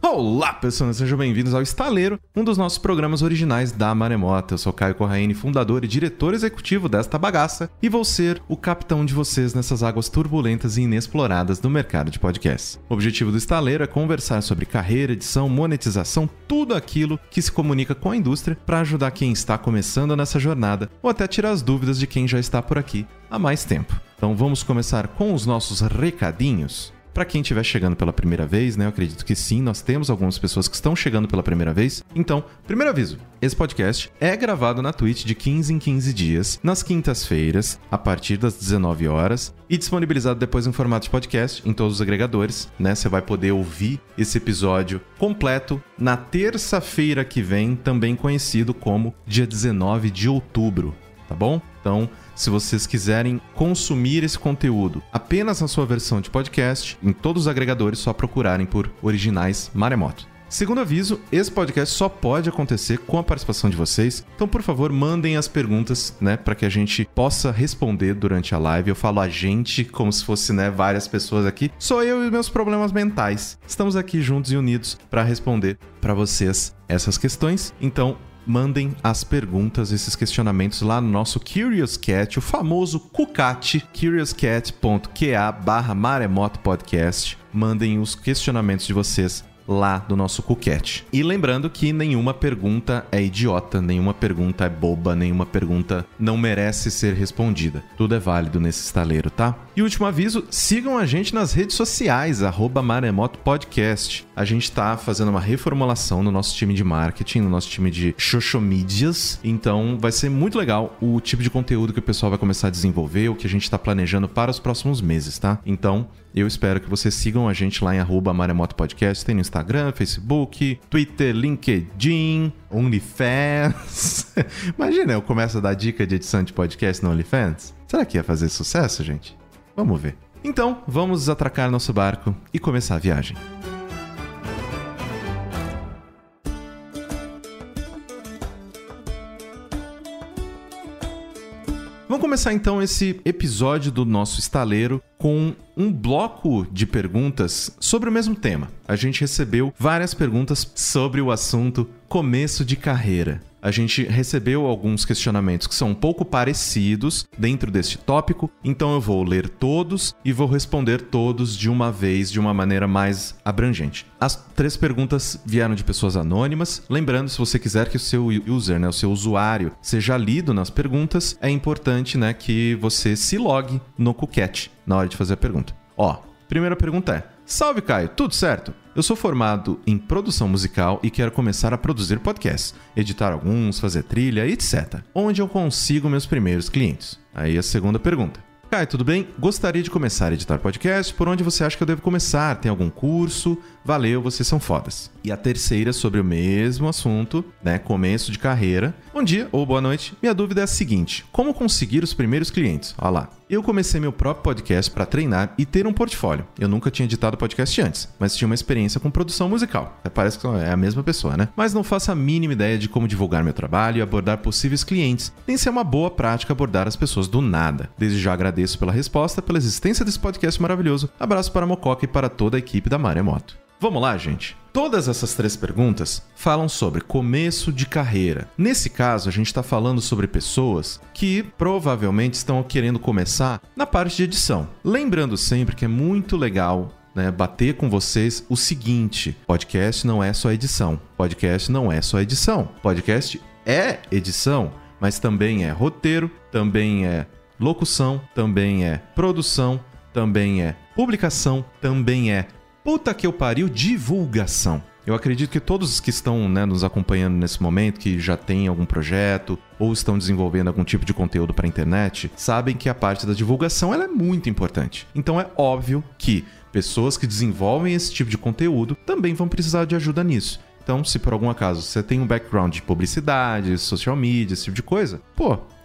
Olá, pessoas, sejam bem-vindos ao Estaleiro, um dos nossos programas originais da Maremoto. Eu sou Caio Corraine, fundador e diretor executivo desta bagaça, e vou ser o capitão de vocês nessas águas turbulentas e inexploradas do mercado de podcasts. O objetivo do Estaleiro é conversar sobre carreira, edição, monetização, tudo aquilo que se comunica com a indústria para ajudar quem está começando nessa jornada ou até tirar as dúvidas de quem já está por aqui há mais tempo. Então vamos começar com os nossos recadinhos. Para quem estiver chegando pela primeira vez, né? Eu acredito que sim, nós temos algumas pessoas que estão chegando pela primeira vez. Então, primeiro aviso, esse podcast é gravado na Twitch de 15 em 15 dias, nas quintas-feiras, a partir das 19 horas, e disponibilizado depois em formato de podcast em todos os agregadores, né? Você vai poder ouvir esse episódio completo na terça-feira que vem, também conhecido como dia 19 de outubro, tá bom? Então, se vocês quiserem consumir esse conteúdo apenas na sua versão de podcast, em todos os agregadores, só procurarem por Originais Maremoto. Segundo aviso, esse podcast só pode acontecer com a participação de vocês, então por favor mandem as perguntas, né, para que a gente possa responder durante a live. Eu falo a gente como se fosse, né, várias pessoas aqui. Sou eu e meus problemas mentais. Estamos aqui juntos e unidos para responder para vocês essas questões. Então, mandem as perguntas, esses questionamentos lá no nosso Curious Cat, o famoso Cucat, curiouscat.ca/maremotopodcast. Mandem os questionamentos de vocês lá do nosso Cucat. E lembrando que nenhuma pergunta é idiota, nenhuma pergunta é boba, nenhuma pergunta não merece ser respondida. Tudo é válido nesse estaleiro, tá? E último aviso, sigam a gente nas redes sociais, @maremotopodcast. A gente tá fazendo uma reformulação no nosso time de marketing, no nosso time de social medias, então vai ser muito legal o tipo de conteúdo que o pessoal vai começar a desenvolver, o que a gente tá planejando para os próximos meses, tá? Então, eu espero que vocês sigam a gente lá em @maremotopodcast, tem no Instagram, Facebook, Twitter, LinkedIn, OnlyFans. Imagina, eu começo a dar dica de edição de podcast no OnlyFans. Será que ia fazer sucesso, gente? Vamos ver. Então, vamos atracar nosso barco e começar a viagem. Vamos começar então esse episódio do nosso estaleiro com um bloco de perguntas sobre o mesmo tema. A gente recebeu várias perguntas sobre o assunto começo de carreira. A gente recebeu alguns questionamentos que são um pouco parecidos dentro deste tópico, então eu vou ler todos e vou responder todos de uma vez, de uma maneira mais abrangente. As 3 perguntas vieram de pessoas anônimas. Lembrando, se você quiser que o seu user, né, o seu usuário, seja lido nas perguntas, é importante, né, que você se logue no Cucat na hora de fazer a pergunta. Primeira pergunta é: salve, Caio, tudo certo? Eu sou formado em produção musical e quero começar a produzir podcasts, editar alguns, fazer trilha, etc. Onde eu consigo meus primeiros clientes? Aí a segunda pergunta: Caio, tudo bem? Gostaria de começar a editar podcast. Por onde você acha que eu devo começar? Tem algum curso? Valeu, vocês são fodas. E a terceira sobre o mesmo assunto, né? Começo de carreira. Bom dia ou boa noite. Minha dúvida é a seguinte: como conseguir os primeiros clientes? Olha lá. Eu comecei meu próprio podcast para treinar e ter um portfólio. Eu nunca tinha editado podcast antes, mas tinha uma experiência com produção musical. Parece que é a mesma pessoa, né? Mas não faço a mínima ideia de como divulgar meu trabalho e abordar possíveis clientes, nem se é uma boa prática abordar as pessoas do nada. Desde já agradeço pela resposta, pela existência desse podcast maravilhoso. Abraço para a Mococa e para toda a equipe da Maremoto. Vamos lá, gente. Todas essas 3 perguntas falam sobre começo de carreira. Nesse caso, a gente está falando sobre pessoas que provavelmente estão querendo começar na parte de edição. Lembrando sempre que é muito legal, né, bater com vocês o seguinte: podcast não é só edição. Podcast não é só edição. Podcast é edição, mas também é roteiro, também é locução, também é produção, também é publicação, também é puta que eu pariu, divulgação. Eu acredito que todos os que estão, né, nos acompanhando nesse momento, que já têm algum projeto ou estão desenvolvendo algum tipo de conteúdo para a internet, sabem que a parte da divulgação ela é muito importante. Então é óbvio que pessoas que desenvolvem esse tipo de conteúdo também vão precisar de ajuda nisso. Então, se por algum acaso você tem um background de publicidade, social media, esse tipo de coisa,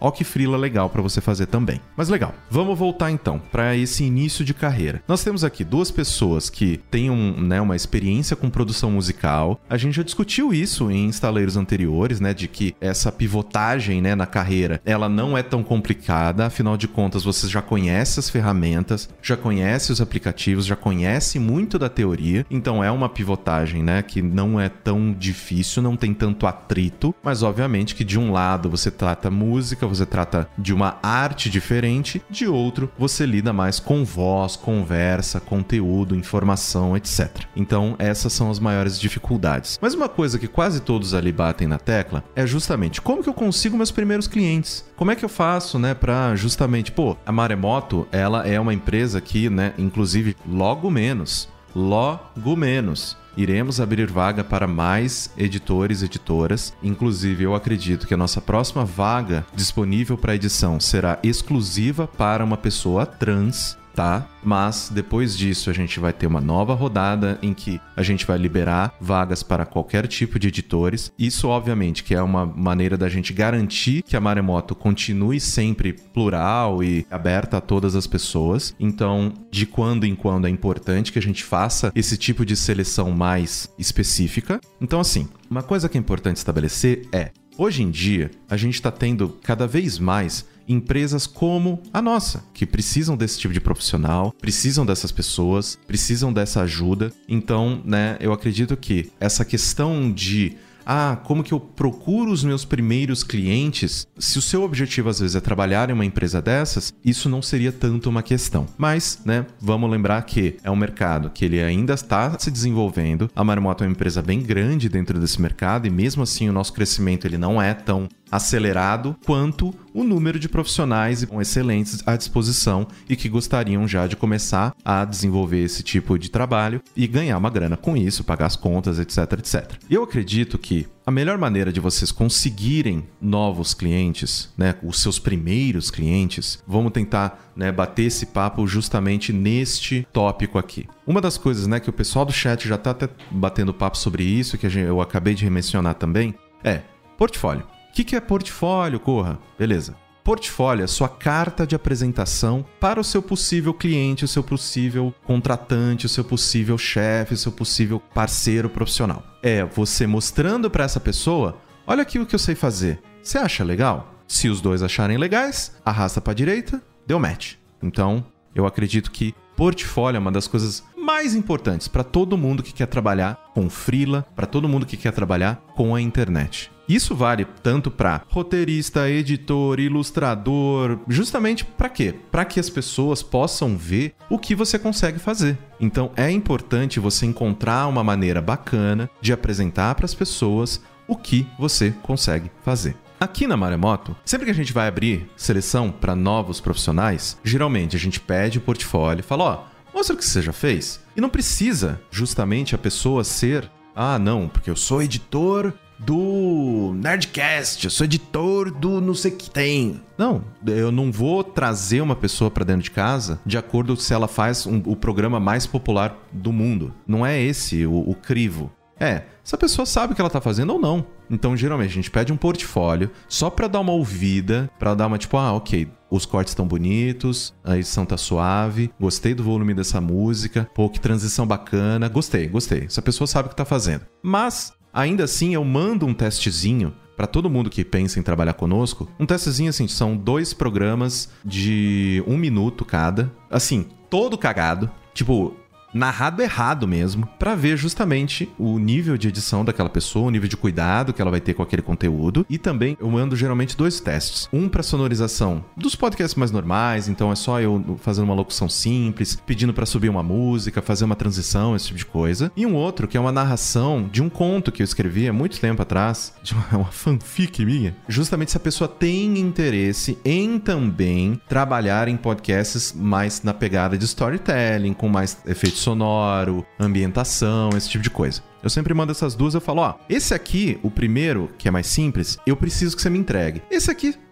Ó que freela legal para você fazer também. Mas legal, vamos voltar então para esse início de carreira. Nós temos aqui duas pessoas que têm uma experiência com produção musical. A gente já discutiu isso em estaleiros anteriores, né, de que essa pivotagem, né, na carreira, ela não é tão complicada, afinal de contas você já conhece as ferramentas, já conhece os aplicativos, já conhece muito da teoria, então é uma pivotagem, né, que não é tão difícil, não tem tanto atrito, mas obviamente que de um lado você trata música, você trata de uma arte diferente, de outro você lida mais com voz, conversa, conteúdo, informação, etc. Então essas são as maiores dificuldades. Mas uma coisa que quase todos ali batem na tecla é justamente como que eu consigo meus primeiros clientes? Como é que eu faço, né, pra justamente, a Maremoto, ela é uma empresa que, né, inclusive logo menos, iremos abrir vaga para mais editores e editoras. Inclusive, eu acredito que a nossa próxima vaga disponível para edição será exclusiva para uma pessoa trans, tá? Mas depois disso a gente vai ter uma nova rodada em que a gente vai liberar vagas para qualquer tipo de editores. Isso obviamente que é uma maneira da gente garantir que a Maremoto continue sempre plural e aberta a todas as pessoas. Então, de quando em quando é importante que a gente faça esse tipo de seleção mais específica. Então, assim, uma coisa que é importante estabelecer é: hoje em dia, a gente está tendo cada vez mais empresas como a nossa, que precisam desse tipo de profissional, precisam dessas pessoas, precisam dessa ajuda. Então, né, eu acredito que essa questão de como que eu procuro os meus primeiros clientes? Se o seu objetivo às vezes é trabalhar em uma empresa dessas, isso não seria tanto uma questão. Mas, né, vamos lembrar que é um mercado que ele ainda está se desenvolvendo. A Maremoto é uma empresa bem grande dentro desse mercado e mesmo assim o nosso crescimento ele não é tão acelerado quanto o número de profissionais excelentes à disposição e que gostariam já de começar a desenvolver esse tipo de trabalho e ganhar uma grana com isso, pagar as contas, etc, etc. Eu acredito que a melhor maneira de vocês conseguirem novos clientes, né, os seus primeiros clientes, vamos tentar, né, bater esse papo justamente neste tópico aqui. Uma das coisas, né, que o pessoal do chat já está até batendo papo sobre isso, que eu acabei de mencionar também, é portfólio. O que é portfólio, Corra? Beleza. Portfólio é sua carta de apresentação para o seu possível cliente, o seu possível contratante, o seu possível chefe, o seu possível parceiro profissional. É você mostrando para essa pessoa: olha aqui o que eu sei fazer. Você acha legal? Se os dois acharem legais, arrasta para a direita, deu match. Então, eu acredito que portfólio é uma das coisas mais importantes para todo mundo que quer trabalhar com freela, para todo mundo que quer trabalhar com a internet. Isso vale tanto para roteirista, editor, ilustrador, justamente para quê? Para que as pessoas possam ver o que você consegue fazer. Então é importante você encontrar uma maneira bacana de apresentar para as pessoas o que você consegue fazer. Aqui na Maremoto, sempre que a gente vai abrir seleção para novos profissionais, geralmente a gente pede o portfólio e fala: mostra o que você já fez. E não precisa justamente a pessoa ser: não, porque eu sou editor do Nerdcast, eu sou editor do não sei o que tem. Não, eu não vou trazer uma pessoa para dentro de casa de acordo se ela faz o programa mais popular do mundo. Não é esse o crivo. Se a pessoa sabe o que ela tá fazendo ou não. Então, geralmente, a gente pede um portfólio só pra dar uma ouvida, pra dar uma ok, os cortes estão bonitos, a edição tá suave, gostei do volume dessa música, que transição bacana, gostei. Essa pessoa sabe o que tá fazendo. Mas, ainda assim, eu mando um testezinho para todo mundo que pensa em trabalhar conosco. Um testezinho, assim, são 2 programas de 1 minuto cada, assim, todo cagado, narrado errado mesmo, para ver justamente o nível de edição daquela pessoa, o nível de cuidado que ela vai ter com aquele conteúdo. E também eu mando geralmente 2 testes. Um para sonorização dos podcasts mais normais, então é só eu fazendo uma locução simples, pedindo para subir uma música, fazer uma transição, esse tipo de coisa. E um outro que é uma narração de um conto que eu escrevi há muito tempo atrás, de uma fanfic minha. Justamente se a pessoa tem interesse em também trabalhar em podcasts mais na pegada de storytelling, com mais efeitos sonoro, ambientação, esse tipo de coisa. Eu sempre mando essas 2, eu falo, esse aqui, o primeiro, que é mais simples, eu preciso que você me entregue. Esse aqui,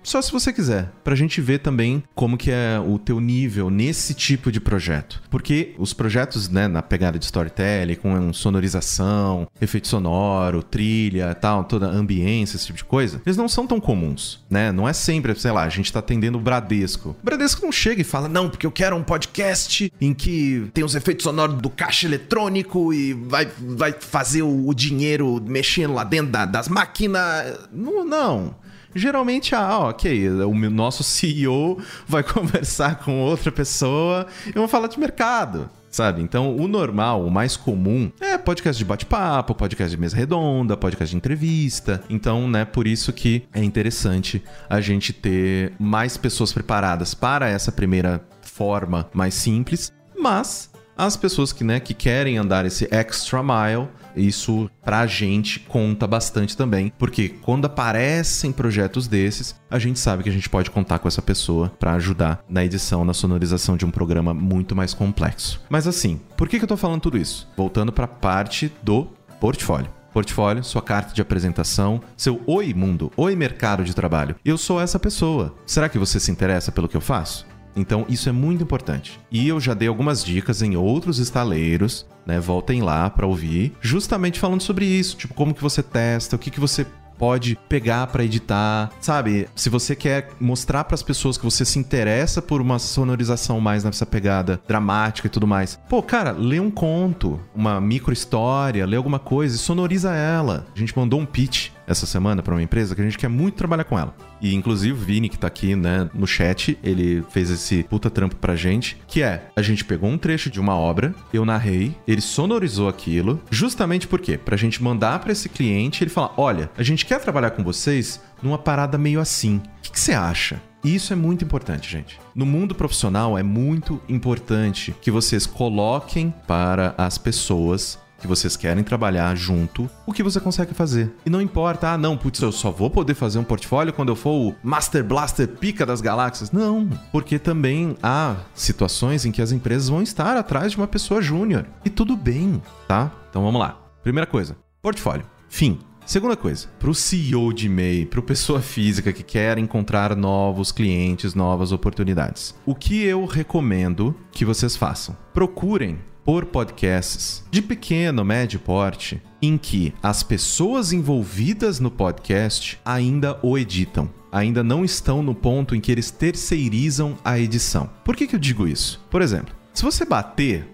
só se você quiser, pra gente ver também como que é o teu nível nesse tipo de projeto. Porque os projetos, né, na pegada de storytelling, com sonorização, efeito sonoro, trilha, tal, toda a ambiência, esse tipo de coisa, eles não são tão comuns, né? Não é sempre, sei lá, a gente tá atendendo o Bradesco. O Bradesco não chega e fala, não, porque eu quero um podcast em que tem os efeitos sonoros do caixa eletrônico e vai fazer o dinheiro mexendo lá dentro das máquinas. Não. Geralmente, ok, o nosso CEO vai conversar com outra pessoa e vão falar de mercado, sabe? Então, o normal, o mais comum é podcast de bate-papo, podcast de mesa redonda, podcast de entrevista. Então, né, por isso que é interessante a gente ter mais pessoas preparadas para essa primeira forma mais simples, mas as pessoas que querem andar esse extra mile, isso pra gente conta bastante também, porque quando aparecem projetos desses, a gente sabe que a gente pode contar com essa pessoa pra ajudar na edição, na sonorização de um programa muito mais complexo. Mas assim, por que eu tô falando tudo isso? Voltando pra parte do portfólio. Portfólio, sua carta de apresentação, seu oi mundo, oi mercado de trabalho. Eu sou essa pessoa. Será que você se interessa pelo que eu faço? Então, isso é muito importante. E eu já dei algumas dicas em outros estaleiros, né? Voltem lá para ouvir, justamente falando sobre isso, tipo, como que você testa, o que você pode pegar para editar, sabe? Se você quer mostrar para as pessoas que você se interessa por uma sonorização mais nessa pegada dramática e tudo mais. Pô, cara, lê um conto, uma micro história, lê alguma coisa e sonoriza ela. A gente mandou um pitch essa semana para uma empresa que a gente quer muito trabalhar com ela. E inclusive o Vini, que tá aqui, né, no chat, ele fez esse puta trampo pra gente, que é, a gente pegou um trecho de uma obra, eu narrei, ele sonorizou aquilo, justamente por quê? Pra gente mandar pra esse cliente, ele falar, olha, a gente quer trabalhar com vocês numa parada meio assim. O que você acha? E isso é muito importante, gente. No mundo profissional é muito importante que vocês coloquem para as pessoas que vocês querem trabalhar junto, o que você consegue fazer. E não importa, eu só vou poder fazer um portfólio quando eu for o Master Blaster pica das galáxias. Não, porque também há situações em que as empresas vão estar atrás de uma pessoa júnior. E tudo bem, tá? Então vamos lá. Primeira coisa, portfólio. Fim. Segunda coisa, pro CEO de MEI, pro pessoa física que quer encontrar novos clientes, novas oportunidades. O que eu recomendo que vocês façam? Procurem por podcasts de pequeno, médio porte, em que as pessoas envolvidas no podcast ainda o editam. Ainda não estão no ponto em que eles terceirizam a edição. Por que eu digo isso? Por exemplo, se você bater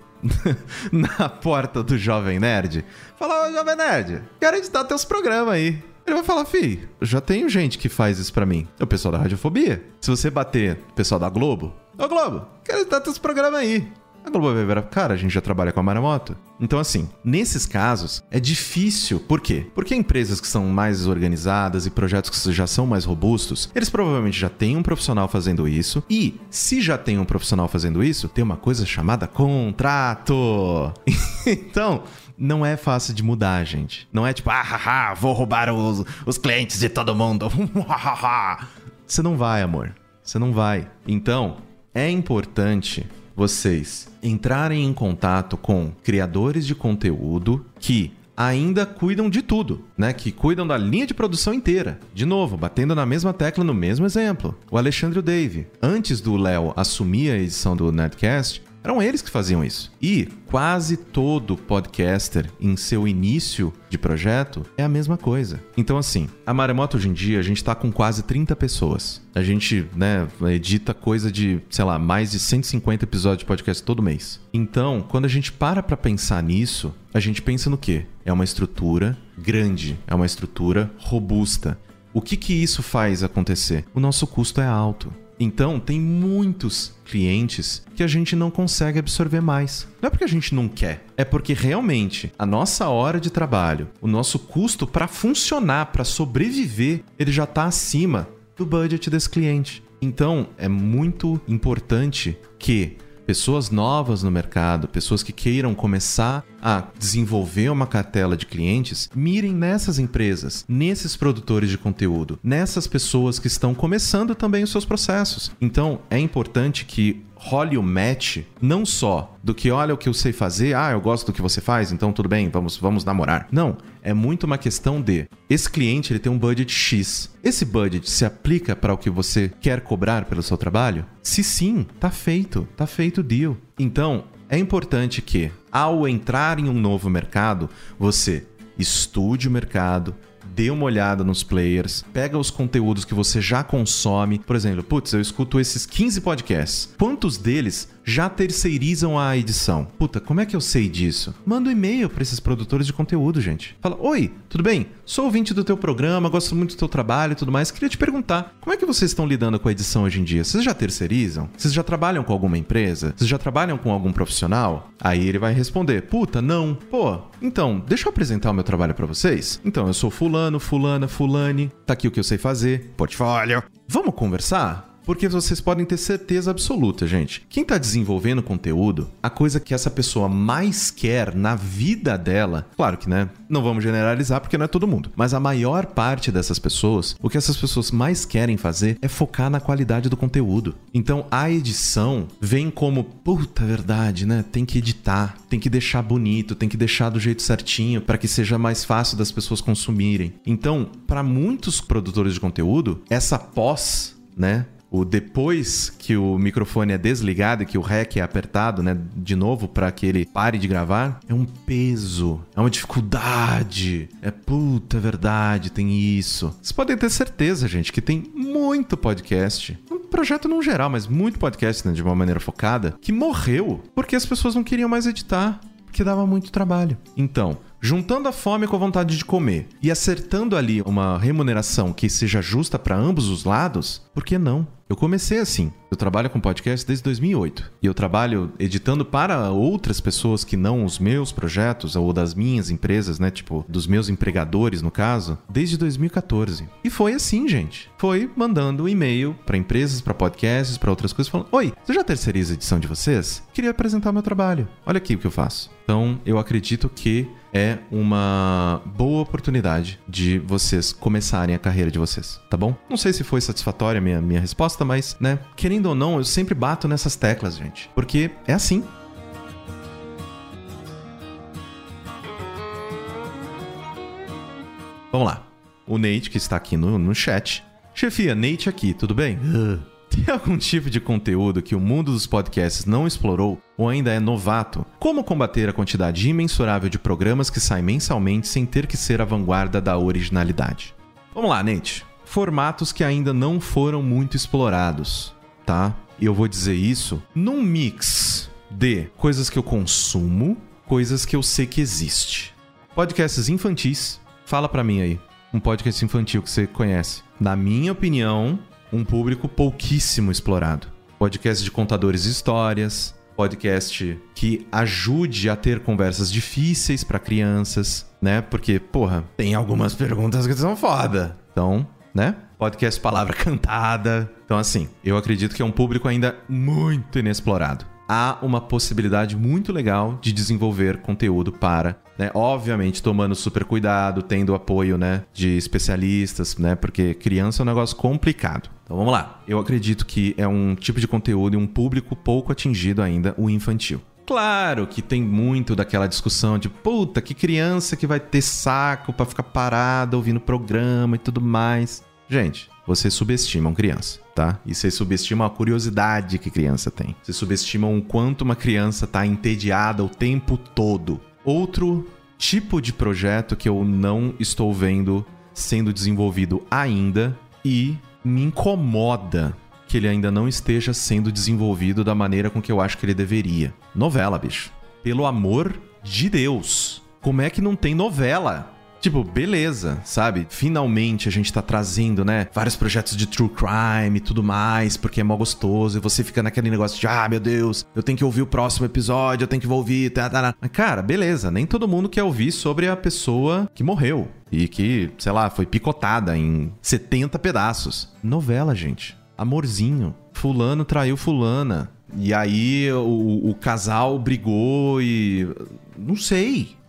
na porta do Jovem Nerd, fala, ô Jovem Nerd, quero editar teus programas aí. Ele vai falar, já tenho gente que faz isso pra mim. É o pessoal da Radiofobia. Se você bater o pessoal da Globo, ô Globo, quero editar teus programas aí. A Globo vai virar, cara, a gente já trabalha com a Maremoto. Então, assim, nesses casos, é difícil. Por quê? Porque empresas que são mais organizadas e projetos que já são mais robustos, eles provavelmente já têm um profissional fazendo isso. E, se já tem um profissional fazendo isso, tem uma coisa chamada contrato. Então, não é fácil de mudar, gente. Não é tipo, vou roubar os clientes de todo mundo. Você não vai, amor. Você não vai. Então, é importante vocês entrarem em contato com criadores de conteúdo que ainda cuidam de tudo, né? Que cuidam da linha de produção inteira. De novo, batendo na mesma tecla no mesmo exemplo. O Alexandre e o Dave. Antes do Léo assumir a edição do Nerdcast, eram eles que faziam isso. E quase todo podcaster, em seu início de projeto, é a mesma coisa. Então, assim, a Maremoto hoje em dia, a gente tá com quase 30 pessoas. A gente, né, edita coisa de, sei lá, mais de 150 episódios de podcast todo mês. Então, quando a gente para pra pensar nisso, a gente pensa no quê? É uma estrutura grande, é uma estrutura robusta. O que isso faz acontecer? O nosso custo é alto. Então, tem muitos clientes que a gente não consegue absorver mais. Não é porque a gente não quer, é porque realmente a nossa hora de trabalho, o nosso custo para funcionar, para sobreviver, ele já está acima do budget desse cliente. Então, é muito importante que pessoas novas no mercado, pessoas que queiram começar a desenvolver uma cartela de clientes, mirem nessas empresas, nesses produtores de conteúdo, nessas pessoas que estão começando também os seus processos. Então, é importante que role o match, não só do que olha o que eu sei fazer, eu gosto do que você faz, então tudo bem, vamos namorar. Não, é muito uma questão de esse cliente ele tem um budget X. Esse budget se aplica para o que você quer cobrar pelo seu trabalho? Se sim, tá feito o deal. Então, é importante que, ao entrar em um novo mercado, você estude o mercado, dê uma olhada nos players, pega os conteúdos que você já consome. Por exemplo, eu escuto esses 15 podcasts. Quantos deles já terceirizam a edição? Como é que eu sei disso? Manda um e-mail para esses produtores de conteúdo, gente. Fala, oi, tudo bem? Sou ouvinte do teu programa, gosto muito do teu trabalho e tudo mais. Queria te perguntar, como é que vocês estão lidando com a edição hoje em dia? Vocês já terceirizam? Vocês já trabalham com alguma empresa? Vocês já trabalham com algum profissional? Aí ele vai responder, não. Então, deixa eu apresentar o meu trabalho para vocês. Então, eu sou fulano, fulane, tá aqui o que eu sei fazer, portfólio. Vamos conversar? Porque vocês podem ter certeza absoluta, gente. Quem tá desenvolvendo conteúdo, a coisa que essa pessoa mais quer na vida dela, claro que, não vamos generalizar porque não é todo mundo, mas a maior parte dessas pessoas, o que essas pessoas mais querem fazer é focar na qualidade do conteúdo. Então, a edição vem como, verdade, tem que editar, tem que deixar bonito, tem que deixar do jeito certinho para que seja mais fácil das pessoas consumirem. Então, para muitos produtores de conteúdo, essa pós, o depois que o microfone é desligado e que o REC é apertado, de novo para que ele pare de gravar, é um peso, é uma dificuldade. É verdade, tem isso. Vocês podem ter certeza, gente, que tem muito podcast, um projeto no geral, mas muito podcast, de uma maneira focada, que morreu porque as pessoas não queriam mais editar, porque dava muito trabalho. Então, juntando a fome com a vontade de comer e acertando ali uma remuneração que seja justa para ambos os lados, por que não? Eu comecei assim. Eu trabalho com podcast desde 2008. E eu trabalho editando para outras pessoas que não os meus projetos ou das minhas empresas, dos meus empregadores, no caso, desde 2014. E foi assim, gente. Foi mandando e-mail para empresas, para podcasts, para outras coisas, falando, oi, você já terceiriza a edição de vocês? Queria apresentar o meu trabalho. Olha aqui o que eu faço. Então, eu acredito que é uma boa oportunidade de vocês começarem a carreira de vocês, tá bom? Não sei se foi satisfatória a minha resposta, mas, querendo ou não, eu sempre bato nessas teclas, gente, porque é assim. Vamos lá. O Nate, que está aqui no chat. Chefia, Nate aqui, tudo bem? Tem algum tipo de conteúdo que o mundo dos podcasts não explorou ou ainda é novato? Como combater a quantidade imensurável de programas que saem mensalmente sem ter que ser a vanguarda da originalidade? Vamos lá, Nate. Formatos que ainda não foram muito explorados, tá? E eu vou dizer isso num mix de coisas que eu consumo, coisas que eu sei que existe. Podcasts infantis. Fala pra mim aí. Um podcast infantil que você conhece. Na minha opinião, um público pouquíssimo explorado. Podcast de contadores de histórias, podcast que ajude a ter conversas difíceis para crianças, Porque, tem algumas perguntas que são foda. Então, Podcast Palavra Cantada. Então, assim, eu acredito que é um público ainda muito inexplorado. Há uma possibilidade muito legal de desenvolver conteúdo para, obviamente tomando super cuidado, tendo apoio, de especialistas, porque criança é um negócio complicado. Então vamos lá. Eu acredito que é um tipo de conteúdo e um público pouco atingido ainda, o infantil. Claro que tem muito daquela discussão de que criança que vai ter saco pra ficar parada ouvindo programa e tudo mais. Gente, vocês subestimam criança, tá? E vocês subestimam a curiosidade que criança tem. Vocês subestimam o quanto uma criança tá entediada o tempo todo. Outro tipo de projeto que eu não estou vendo sendo desenvolvido ainda e me incomoda que ele ainda não esteja sendo desenvolvido da maneira com que eu acho que ele deveria. Novela, bicho. Pelo amor de Deus. Como é que não tem novela? Beleza, sabe? Finalmente a gente tá trazendo, vários projetos de true crime e tudo mais, porque é mó gostoso, e você fica naquele negócio de, meu Deus, eu tenho que ouvir o próximo episódio, eu tenho que ouvir, Mas, cara, beleza, nem todo mundo quer ouvir sobre a pessoa que morreu e que, sei lá, foi picotada em 70 pedaços. Novela, gente. Amorzinho. Fulano traiu fulana. E aí o casal brigou e... Não sei.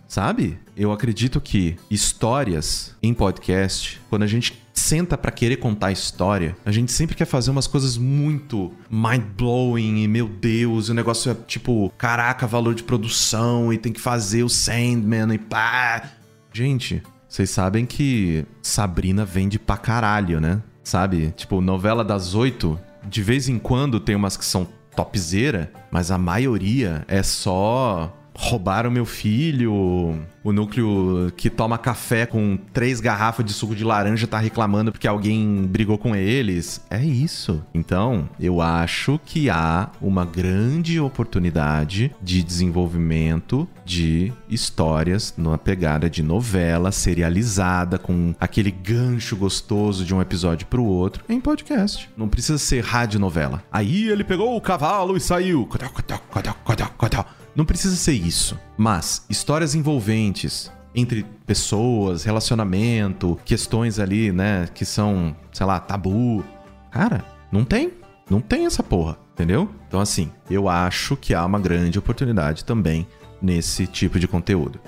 sabe? Eu acredito que histórias em podcast, quando a gente senta pra querer contar a história, a gente sempre quer fazer umas coisas muito mind-blowing e, meu Deus, o negócio é tipo, caraca, valor de produção e tem que fazer o Sandman e pá. Gente, vocês sabem que Sabrina vende pra caralho, né? Sabe? Tipo, novela das 8, de vez em quando tem umas que são topzera, mas a maioria é só roubaram meu filho, o núcleo que toma café com 3 garrafas de suco de laranja tá reclamando porque alguém brigou com eles. É isso. Então, eu acho que há uma grande oportunidade de desenvolvimento de histórias numa pegada de novela serializada, com aquele gancho gostoso de um episódio pro outro, em podcast. Não precisa ser radionovela. Aí ele pegou o cavalo e saiu. Não precisa ser isso, mas histórias envolventes entre pessoas, relacionamento, questões ali, né, que são, sei lá, tabu. Cara, não tem essa porra, entendeu? Então assim, eu acho que há uma grande oportunidade também nesse tipo de conteúdo.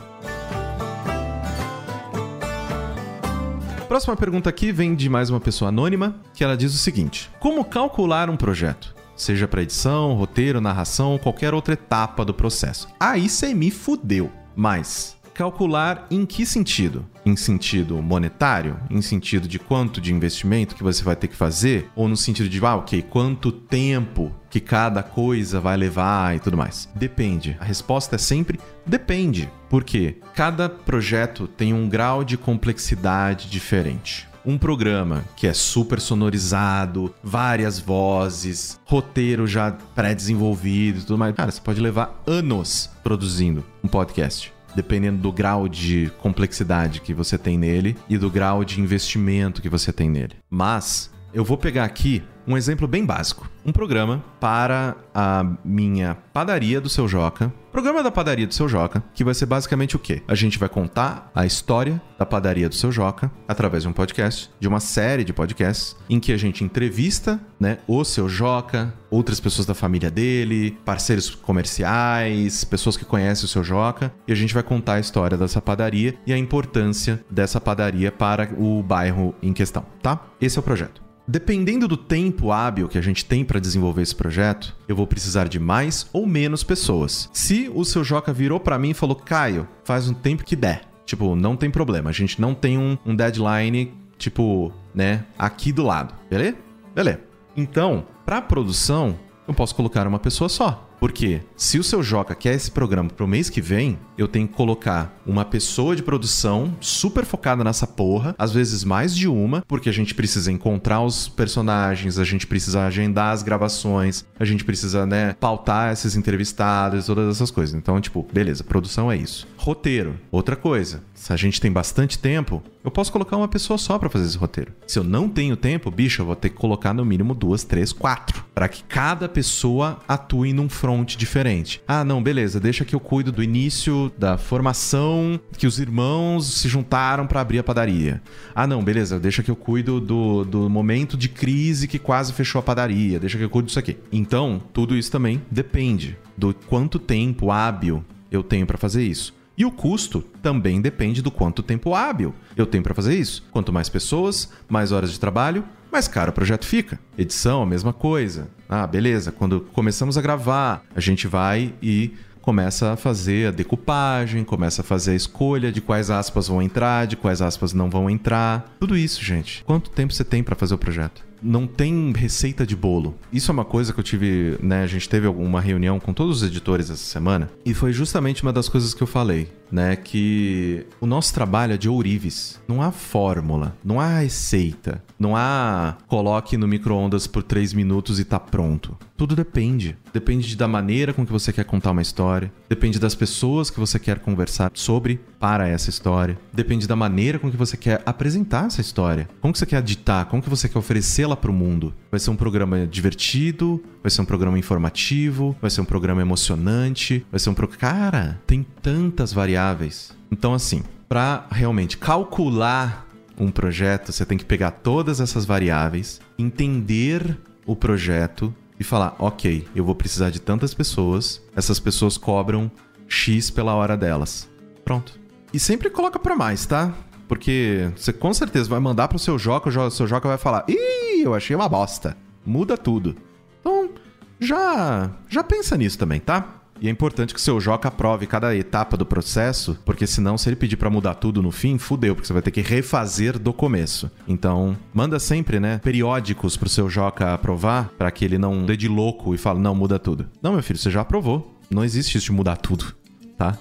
Próxima pergunta aqui vem de mais uma pessoa anônima, que ela diz o seguinte: como calcular um projeto? Seja para edição, roteiro, narração ou qualquer outra etapa do processo. Aí você me fudeu. Mas calcular em que sentido? Em sentido monetário? Em sentido de quanto de investimento que você vai ter que fazer? Ou no sentido de, quanto tempo que cada coisa vai levar e tudo mais? Depende. A resposta é sempre depende. Por quê? Cada projeto tem um grau de complexidade diferente. Um programa que é super sonorizado, várias vozes, roteiro já pré-desenvolvido e tudo mais. Cara, você pode levar anos produzindo um podcast, dependendo do grau de complexidade que você tem nele e do grau de investimento que você tem nele. Mas eu vou pegar aqui um exemplo bem básico. Um programa para a minha padaria do Seu Joca. Programa da padaria do Seu Joca, que vai ser basicamente o quê? A gente vai contar a história da padaria do Seu Joca através de um podcast, de uma série de podcasts, em que a gente entrevista, né, o Seu Joca, outras pessoas da família dele, parceiros comerciais, pessoas que conhecem o Seu Joca, e a gente vai contar a história dessa padaria e a importância dessa padaria para o bairro em questão, tá? Esse é o projeto. Dependendo do tempo hábil que a gente tem para desenvolver esse projeto, eu vou precisar de mais ou menos pessoas. Se o Seu Joca virou para mim e falou: Caio, faz um tempo que der. Tipo, não tem problema. A gente não tem um deadline, tipo, né, aqui do lado. Beleza? Beleza. Então, para produção, eu posso colocar uma pessoa só. Porque se o Seu Joca quer esse programa pro mês que vem, eu tenho que colocar uma pessoa de produção super focada nessa porra, às vezes mais de uma, porque a gente precisa encontrar os personagens, a gente precisa agendar as gravações, a gente precisa, né, pautar esses entrevistados, todas essas coisas. Então, tipo, beleza, produção é isso. Roteiro, outra coisa. Se a gente tem bastante tempo, eu posso colocar uma pessoa só pra fazer esse roteiro. Se eu não tenho tempo, bicho, eu vou ter que colocar no mínimo 2, 3, 4, para que cada pessoa atue num front diferente. Ah, não, beleza, deixa que eu cuido do início da formação, que os irmãos se juntaram pra abrir a padaria. Ah, não, beleza, deixa que eu cuido do momento de crise que quase fechou a padaria, deixa que eu cuido disso aqui. Então, tudo isso também depende do quanto tempo hábil eu tenho pra fazer isso. E o custo também depende do quanto tempo hábil eu tenho para fazer isso. Quanto mais pessoas, mais horas de trabalho, mais caro o projeto fica. Edição, a mesma coisa. Ah, beleza, quando começamos a gravar, a gente vai e começa a fazer a decupagem, começa a fazer a escolha de quais aspas vão entrar, de quais aspas não vão entrar. Tudo isso, gente. Quanto tempo você tem para fazer o projeto? Não tem receita de bolo. Isso é uma coisa que eu tive, né? A gente teve uma reunião com todos os editores essa semana e foi justamente uma das coisas que eu falei, né? Que o nosso trabalho é de ourives. Não há fórmula, não há receita, não há coloque no micro-ondas por 3 minutos e tá pronto. Tudo depende. Depende da maneira com que você quer contar uma história, depende das pessoas que você quer conversar sobre para essa história, depende da maneira com que você quer apresentar essa história, como que você quer ditar, como que você quer oferecê-la para o mundo. Vai ser um programa divertido, vai ser um programa informativo, vai ser um programa emocionante, vai ser um programa... Cara, tem tantas variáveis. Então, assim, para realmente calcular um projeto, você tem que pegar todas essas variáveis, entender o projeto e falar, ok, eu vou precisar de tantas pessoas, essas pessoas cobram X pela hora delas. Pronto. E sempre coloca pra mais, tá? Porque você com certeza vai mandar pro seu Joca, o seu Joca vai falar: ih, eu achei uma bosta. Muda tudo. Então, já pensa nisso também, tá? E é importante que o seu Joca aprove cada etapa do processo, porque senão, se ele pedir pra mudar tudo no fim, fudeu, porque você vai ter que refazer do começo. Então, manda sempre, né, periódicos pro seu Joca aprovar, pra que ele não dê de louco e fale: não, muda tudo. Não, meu filho, você já aprovou. Não existe isso de mudar tudo, tá?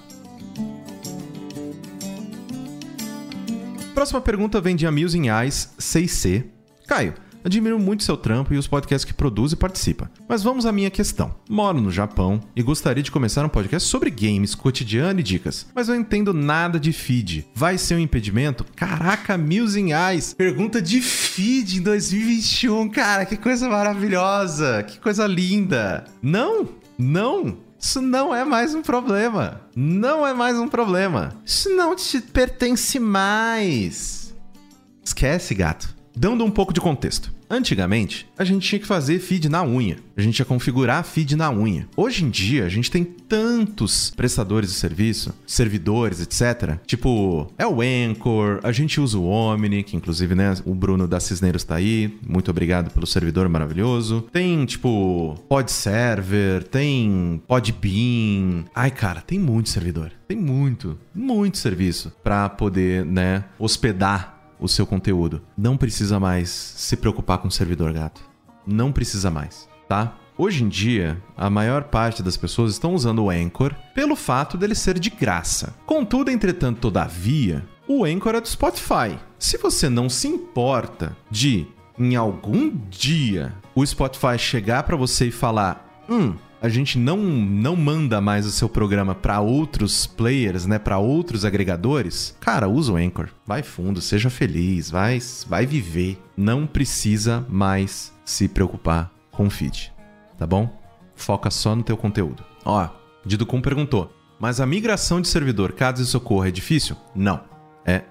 Próxima pergunta vem de Amusing Eyes 6C. Caio, admiro muito seu trampo e os podcasts que produz e participa. Mas vamos à minha questão. Moro no Japão e gostaria de começar um podcast sobre games, cotidiano e dicas. Mas eu não entendo nada de feed. Vai ser um impedimento? Caraca, Amusing Eyes. Pergunta de feed em 2021, cara. Que coisa maravilhosa. Que coisa linda. Não. Isso não é mais um problema. Não é mais um problema. Isso não te pertence mais. Esquece, gato. Dando um pouco de contexto. Antigamente, a gente tinha que fazer feed na unha. A gente ia configurar feed na unha. Hoje em dia, a gente tem tantos prestadores de serviço, servidores, etc. Tipo, é o Anchor, a gente usa o Omni, que inclusive, né, o Bruno da Cisneiros tá aí. Muito obrigado pelo servidor maravilhoso. Tem, tipo, Podserver, tem Podbean. Ai, cara, tem muito servidor. Tem muito serviço pra poder, né, hospedar o seu conteúdo. Não precisa mais se preocupar com o servidor, gato. Não precisa mais, tá? Hoje em dia, a maior parte das pessoas estão usando o Anchor pelo fato dele ser de graça. Contudo, entretanto, todavia, o Anchor é do Spotify. Se você não se importa de, em algum dia, o Spotify chegar pra você e falar: a gente não manda mais o seu programa para outros players, né, para outros agregadores, cara, usa o Anchor. Vai fundo, seja feliz, vai viver. Não precisa mais se preocupar com o feed, tá bom? Foca só no teu conteúdo. Ó, Diducum perguntou: mas a migração de servidor, caso isso ocorra, é difícil? Não. É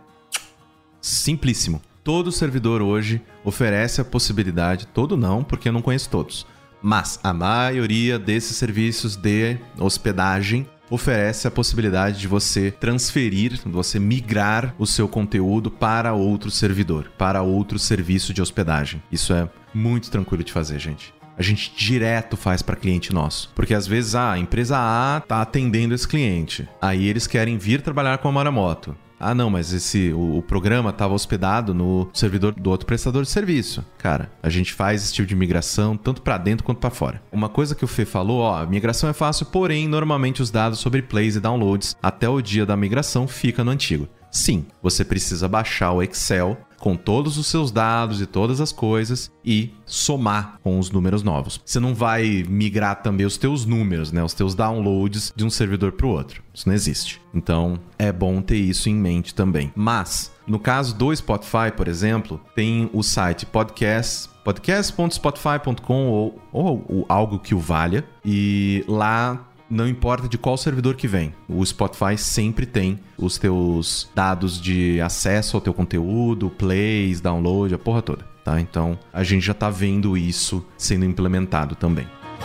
simplíssimo. Todo servidor hoje oferece a possibilidade, todo não, porque eu não conheço todos, mas a maioria desses serviços de hospedagem oferece a possibilidade de você transferir, você migrar o seu conteúdo para outro servidor, para outro serviço de hospedagem. Isso é muito tranquilo de fazer, gente. A gente direto faz para cliente nosso. Porque às vezes a empresa A tá atendendo esse cliente. Aí eles querem vir trabalhar com a Maremoto. Ah, não, mas o programa estava hospedado no servidor do outro prestador de serviço. Cara, a gente faz esse tipo de migração tanto para dentro quanto para fora. Uma coisa que o Fê falou, a migração é fácil, porém, normalmente os dados sobre plays e downloads até o dia da migração fica no antigo. Sim, você precisa baixar o Excel com todos os seus dados e todas as coisas e somar com os números novos. Você não vai migrar também os teus números, né? Os teus downloads de um servidor para o outro. Isso não existe. Então, é bom ter isso em mente também. Mas, no caso do Spotify, por exemplo, tem o site podcast.spotify.com ou algo que o valha. E lá, não importa de qual servidor que vem, o Spotify sempre tem os teus dados de acesso ao teu conteúdo, plays, download, a porra toda, tá? Então, a gente já tá vendo isso sendo implementado também.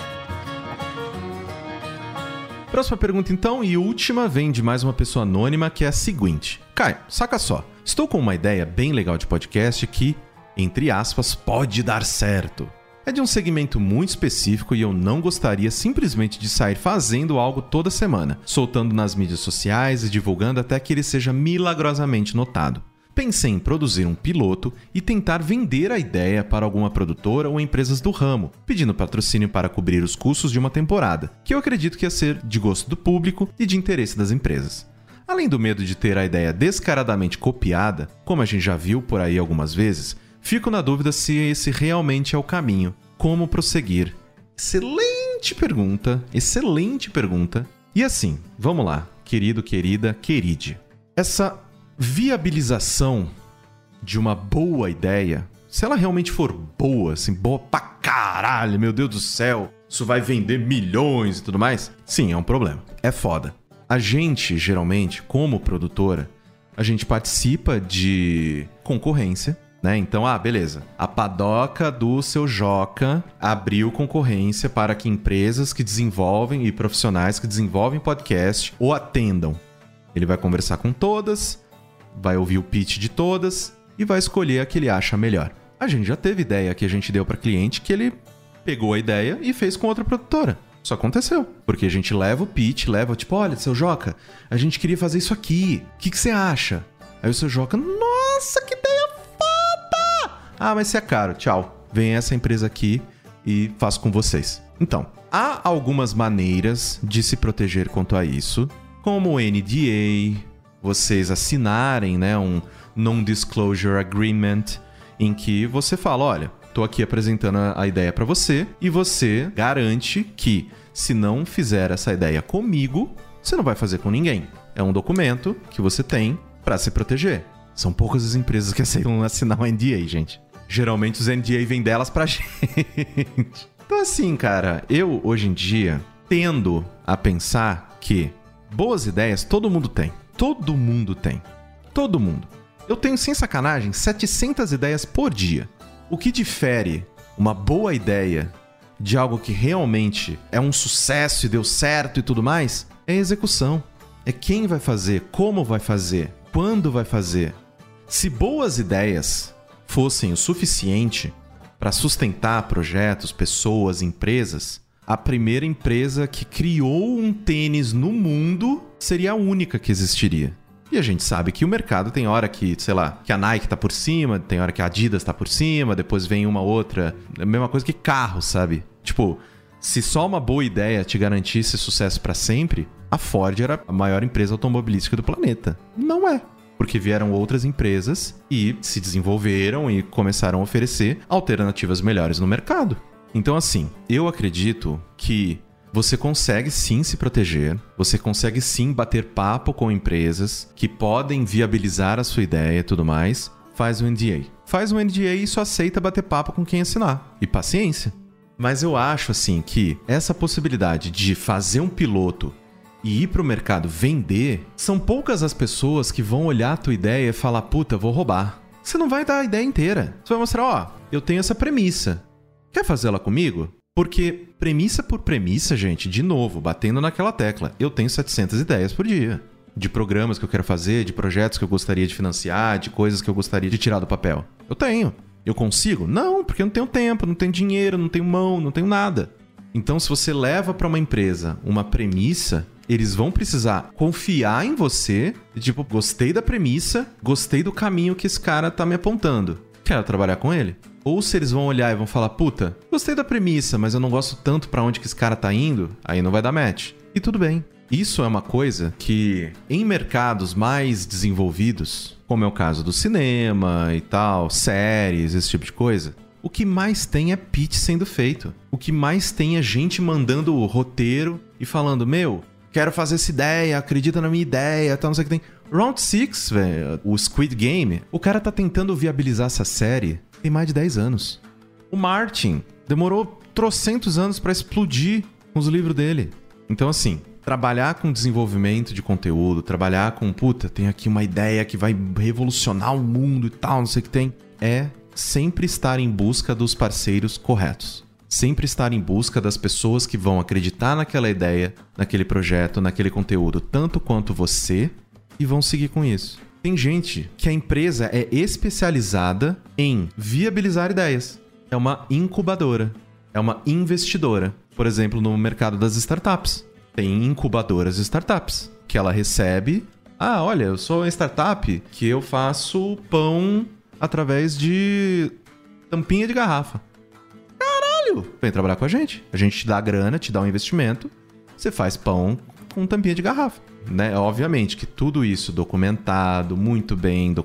Próxima pergunta, então, e última, vem de mais uma pessoa anônima, que é a seguinte. Caio, saca só, estou com uma ideia bem legal de podcast que, entre aspas, pode dar certo. É de um segmento muito específico e eu não gostaria simplesmente de sair fazendo algo toda semana, soltando nas mídias sociais e divulgando até que ele seja milagrosamente notado. Pensei em produzir um piloto e tentar vender a ideia para alguma produtora ou empresas do ramo, pedindo patrocínio para cobrir os custos de uma temporada, que eu acredito que ia ser de gosto do público e de interesse das empresas. Além do medo de ter a ideia descaradamente copiada, como a gente já viu por aí algumas vezes, fico na dúvida se esse realmente é o caminho. Como prosseguir? Excelente pergunta. E assim, vamos lá, querido, querida, queride. Essa viabilização de uma boa ideia, se ela realmente for boa, assim, boa pra caralho, meu Deus do céu, isso vai vender milhões e tudo mais, sim, é um problema. É foda. A gente, geralmente, como produtora, a gente participa de concorrência, né? Então, beleza. A padoca do seu Joca abriu concorrência para que empresas que desenvolvem e profissionais que desenvolvem podcast o atendam. Ele vai conversar com todas, vai ouvir o pitch de todas e vai escolher a que ele acha melhor. A gente já teve ideia que a gente deu para cliente que ele pegou a ideia e fez com outra produtora. Isso aconteceu. Porque a gente leva o pitch, tipo, olha, seu Joca, a gente queria fazer isso aqui. O que você acha? Aí o seu Joca, nossa, que ideia foda! Ah, mas isso é caro, tchau. Vem essa empresa aqui e faço com vocês. Então, há algumas maneiras de se proteger quanto a isso, como o NDA, vocês assinarem, né, um Non-Disclosure Agreement, em que você fala, olha, tô aqui apresentando a ideia para você e você garante que se não fizer essa ideia comigo, você não vai fazer com ninguém. É um documento que você tem para se proteger. São poucas as empresas que aceitam assinar um NDA, gente. Geralmente os NDA vêm delas pra gente. Então assim, cara, eu hoje em dia tendo a pensar que boas ideias todo mundo tem. Todo mundo tem. Todo mundo. Eu tenho, sem sacanagem, 700 ideias por dia. O que difere uma boa ideia de algo que realmente é um sucesso e deu certo e tudo mais é a execução. É quem vai fazer, como vai fazer, quando vai fazer. Se boas ideias fossem o suficiente para sustentar projetos, pessoas, empresas, a primeira empresa que criou um tênis no mundo seria a única que existiria. E a gente sabe que o mercado tem hora que, sei lá, que a Nike tá por cima, tem hora que a Adidas tá por cima, depois vem uma outra. É a mesma coisa que carro, sabe? Tipo, se só uma boa ideia te garantisse sucesso para sempre, a Ford era a maior empresa automobilística do planeta. Não é. Porque vieram outras empresas e se desenvolveram e começaram a oferecer alternativas melhores no mercado. Então, assim, eu acredito que você consegue sim se proteger, você consegue sim bater papo com empresas que podem viabilizar a sua ideia e tudo mais. Faz um NDA. Faz um NDA e só aceita bater papo com quem assinar. E paciência. Mas eu acho, assim, que essa possibilidade de fazer um piloto e ir pro mercado vender, são poucas as pessoas que vão olhar a tua ideia e falar, puta, vou roubar. Você não vai dar a ideia inteira. Você vai mostrar, ó, eu tenho essa premissa. Quer fazer ela comigo? Porque premissa por premissa, gente, de novo, batendo naquela tecla, eu tenho 700 ideias por dia. De programas que eu quero fazer, de projetos que eu gostaria de financiar, de coisas que eu gostaria de tirar do papel. Eu tenho. Eu consigo? Não, porque eu não tenho tempo, não tenho dinheiro, não tenho mão, não tenho nada. Então, se você leva para uma empresa uma premissa, eles vão precisar confiar em você, tipo, gostei da premissa, gostei do caminho que esse cara tá me apontando. Quero trabalhar com ele? Ou se eles vão olhar e vão falar, puta, gostei da premissa, mas eu não gosto tanto pra onde que esse cara tá indo, aí não vai dar match. E tudo bem. Isso é uma coisa que, em mercados mais desenvolvidos, como é o caso do cinema e tal, séries, esse tipo de coisa, o que mais tem é pitch sendo feito. O que mais tem é gente mandando o roteiro e falando, meu, quero fazer essa ideia, acredita na minha ideia, tal, não sei o que tem. Round 6, velho, o Squid Game, o cara tá tentando viabilizar essa série tem mais de 10 anos. O Martin demorou trocentos anos pra explodir os livros dele. Então, assim, trabalhar com desenvolvimento de conteúdo, trabalhar com, puta, tem aqui uma ideia que vai revolucionar o mundo e tal, não sei o que tem, é sempre estar em busca dos parceiros corretos. Sempre estar em busca das pessoas que vão acreditar naquela ideia, naquele projeto, naquele conteúdo, tanto quanto você, e vão seguir com isso. Tem gente que a empresa é especializada em viabilizar ideias. É uma incubadora, é uma investidora. Por exemplo, no mercado das startups. Tem incubadoras de startups, que ela recebe... Ah, olha, eu sou uma startup que eu faço pão através de tampinha de garrafa. Caralho! Vem trabalhar com a gente. A gente te dá grana, te dá um investimento. Você faz pão com tampinha de garrafa. Né? Obviamente que tudo isso documentado, muito bem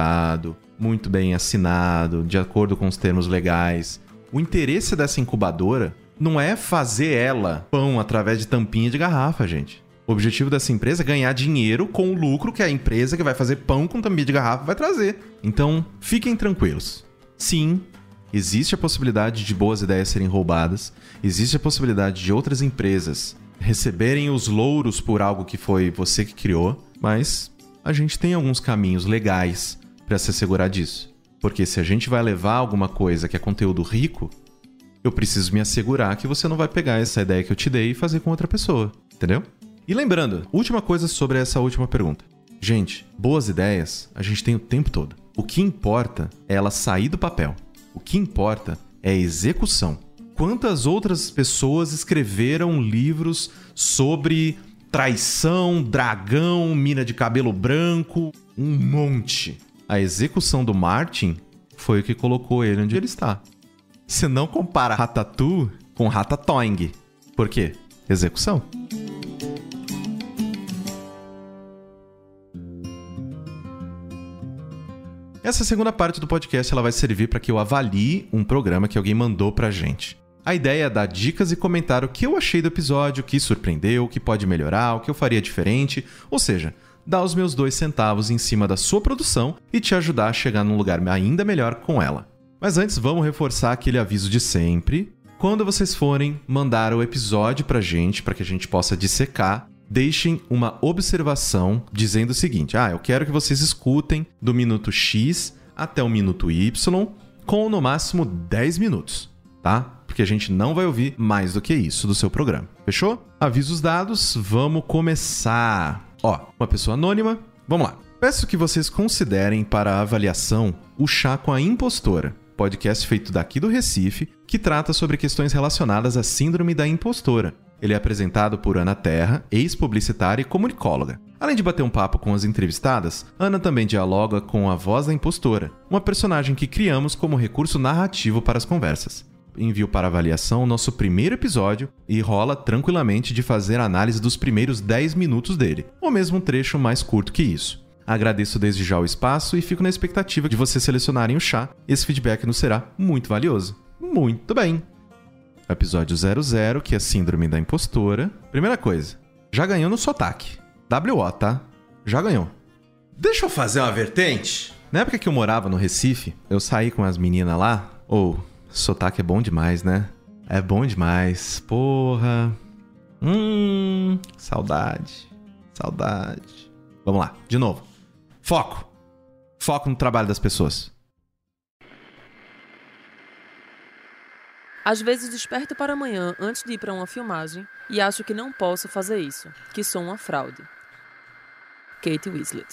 assinado, de acordo com os termos legais. O interesse dessa incubadora não é fazer ela pão através de tampinha de garrafa, gente. O objetivo dessa empresa é ganhar dinheiro com o lucro que a empresa que vai fazer pão com tampinha de garrafa vai trazer. Então, fiquem tranquilos. Sim, existe a possibilidade de boas ideias serem roubadas, existe a possibilidade de outras empresas receberem os louros por algo que foi você que criou, mas a gente tem alguns caminhos legais para se assegurar disso. Porque se a gente vai levar alguma coisa que é conteúdo rico, eu preciso me assegurar que você não vai pegar essa ideia que eu te dei e fazer com outra pessoa, entendeu? E lembrando, última coisa sobre essa última pergunta. Gente, boas ideias a gente tem o tempo todo. O que importa é ela sair do papel. O que importa é a execução. Quantas outras pessoas escreveram livros sobre traição, dragão, mina de cabelo branco? Um monte. A execução do Martin foi o que colocou ele onde ele está. Você não compara Ratatouille com Ratatouille. Por quê? Execução. Essa segunda parte do podcast ela vai servir para que eu avalie um programa que alguém mandou pra gente. A ideia é dar dicas e comentar o que eu achei do episódio, o que surpreendeu, o que pode melhorar, o que eu faria diferente, ou seja, dar os meus 2 centavos em cima da sua produção e te ajudar a chegar num lugar ainda melhor com ela. Mas antes, vamos reforçar aquele aviso de sempre. Quando vocês forem mandar o episódio pra gente, para que a gente possa dissecar, deixem uma observação dizendo o seguinte: eu quero que vocês escutem do minuto X até o minuto Y, com no máximo 10 minutos, tá? Porque a gente não vai ouvir mais do que isso do seu programa. Fechou? Avisos dados, vamos começar. Uma pessoa anônima, vamos lá. Peço que vocês considerem para a avaliação o Chá com a Impostora, podcast feito daqui do Recife, que trata sobre questões relacionadas à síndrome da impostora. Ele é apresentado por Ana Terra, ex-publicitária e comunicóloga. Além de bater um papo com as entrevistadas, Ana também dialoga com a voz da impostora, uma personagem que criamos como recurso narrativo para as conversas. Envio para avaliação o nosso primeiro episódio e rola tranquilamente de fazer a análise dos primeiros 10 minutos dele, ou mesmo um trecho mais curto que isso. Agradeço desde já o espaço e fico na expectativa de vocês selecionarem o chá. Esse feedback nos será muito valioso. Muito bem! Episódio 00, que é a Síndrome da Impostora. Primeira coisa, já ganhou no sotaque. WO, tá? Já ganhou. Deixa eu fazer uma vertente. Na época que eu morava no Recife, eu saí com as meninas lá. Sotaque é bom demais, né? É bom demais. Porra. Saudade. Saudade. Vamos lá, de novo. Foco. Foco no trabalho das pessoas. Às vezes desperto para amanhã antes de ir para uma filmagem e acho que não posso fazer isso, que sou uma fraude. Kate Winslet.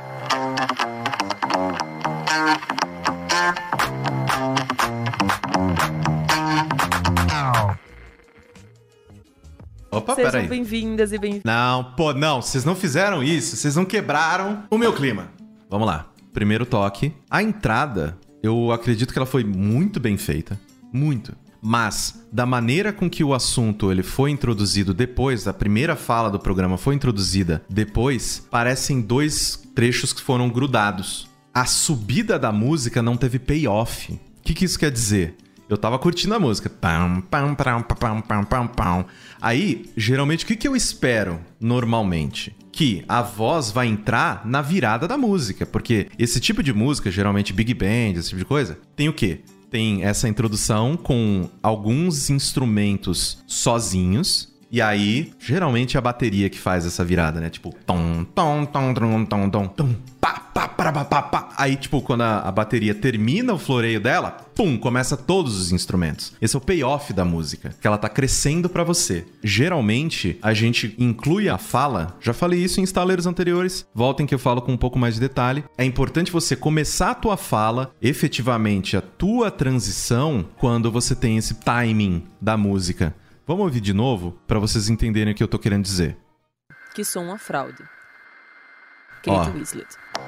Opa, Sejam peraí. bem-vindas e bem-vindos. Não, vocês não fizeram isso, vocês não quebraram o meu clima. Vamos lá, primeiro toque. A entrada, eu acredito que ela foi muito bem feita, muito. Mas, da maneira com que o assunto ele foi introduzido depois, a primeira fala do programa foi introduzida depois, parecem 2 trechos que foram grudados. A subida da música não teve payoff. O que isso quer dizer? Eu tava curtindo a música. Pam, pam, pam, pam, pam, pam, pam. Aí, geralmente, o que eu espero normalmente? Que a voz vai entrar na virada da música. Porque esse tipo de música, geralmente Big Band, esse tipo de coisa, tem o quê? Tem essa introdução com alguns instrumentos sozinhos. E aí, geralmente é a bateria que faz essa virada, né? Tipo, tom, tom, tom, tom, tom, tom, tom, pá, pá, pá, pá, pá, pá. Aí, tipo, quando a bateria termina o floreio dela, pum, começa todos os instrumentos. Esse é o payoff da música, que ela tá crescendo pra você. Geralmente, a gente inclui a fala, já falei isso em estaleiros anteriores, voltem que eu falo com um pouco mais de detalhe. É importante você começar a tua fala, efetivamente a tua transição, quando você tem esse timing da música. Vamos ouvir de novo para vocês entenderem o que eu tô querendo dizer. Que sou uma fraude. Kate Winslet.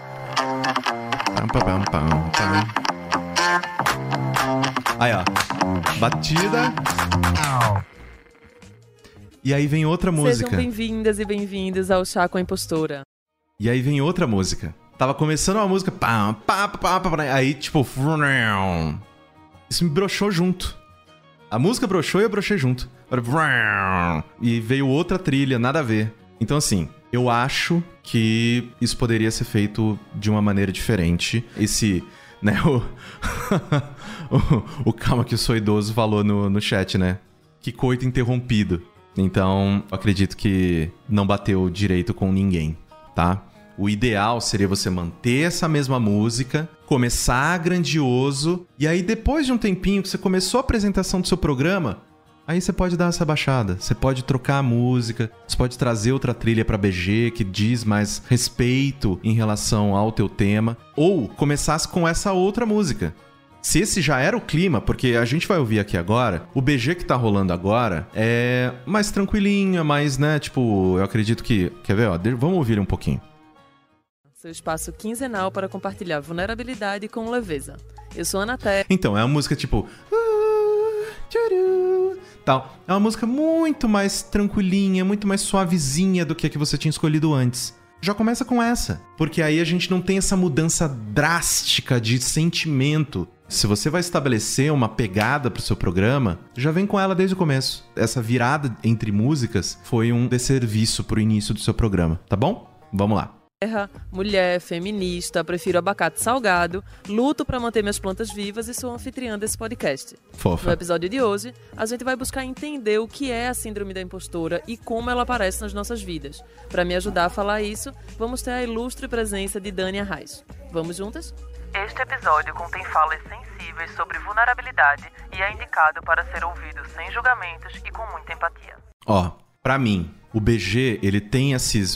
Aí, ó. Batida. E aí vem outra música. Sejam bem-vindas e bem-vindos ao Chá com a Impostora. E aí vem outra música. Tava começando uma música. Aí, tipo. Isso me broxou junto. A música broxou e eu brochei junto. E veio outra trilha, nada a ver. Então, assim, eu acho que isso poderia ser feito de uma maneira diferente. Esse, né, o Calma que eu sou idoso falou no chat, né? Que coito interrompido. Então, eu acredito que não bateu direito com ninguém, tá? O ideal seria você manter essa mesma música, começar grandioso, e aí depois de um tempinho que você começou a apresentação do seu programa, aí você pode dar essa baixada. Você pode trocar a música, você pode trazer outra trilha pra BG que diz mais respeito em relação ao teu tema, ou começasse com essa outra música. Se esse já era o clima, porque a gente vai ouvir aqui agora, o BG que tá rolando agora é mais tranquilinho, é mais, né, tipo, eu acredito que... Quer ver, ó? Vamos ouvir ele um pouquinho. Seu espaço quinzenal para compartilhar vulnerabilidade com leveza. Eu sou a Ana Terra. Então, é uma música tipo... Tal. É uma música muito mais tranquilinha, muito mais suavezinha do que a que você tinha escolhido antes. Já começa com essa, porque aí a gente não tem essa mudança drástica de sentimento. Se você vai estabelecer uma pegada pro seu programa, já vem com ela desde o começo. Essa virada entre músicas foi um desserviço pro início do seu programa, tá bom? Vamos lá. Mulher, feminista, prefiro abacate salgado, luto pra manter minhas plantas vivas e sou anfitriã desse podcast. Fofa. No episódio de hoje, a gente vai buscar entender o que é a síndrome da impostora e como ela aparece nas nossas vidas. Pra me ajudar a falar isso, vamos ter a ilustre presença de Dani Arraes. Vamos juntas? Este episódio contém falas sensíveis sobre vulnerabilidade e é indicado para ser ouvido sem julgamentos e com muita empatia. Ó, pra mim, o BG, ele tem esses...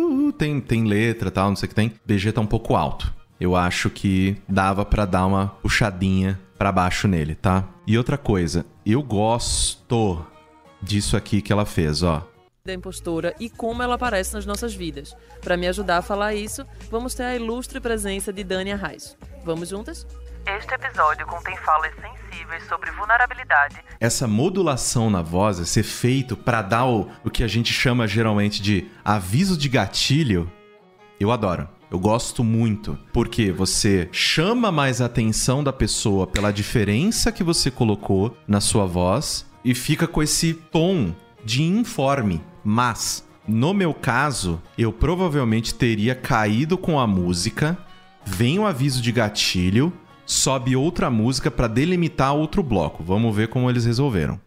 tem letra e tal, não sei o que tem. BG tá um pouco alto. Eu acho que dava pra dar uma puxadinha pra baixo nele, tá? E outra coisa, eu gosto disso aqui que ela fez, ó. Da impostora e como ela aparece nas nossas vidas. Pra me ajudar a falar isso, vamos ter a ilustre presença de Dani Arraes. Vamos juntas? Este episódio contém falas sensíveis sobre vulnerabilidade. Essa modulação na voz, esse efeito pra dar o que a gente chama geralmente de aviso de gatilho, eu adoro. Eu gosto muito, porque você chama mais a atenção da pessoa pela diferença que você colocou na sua voz e fica com esse tom de informe. Mas, no meu caso, eu provavelmente teria caído com a música, vem o aviso de gatilho, sobe outra música para delimitar outro bloco. Vamos ver como eles resolveram.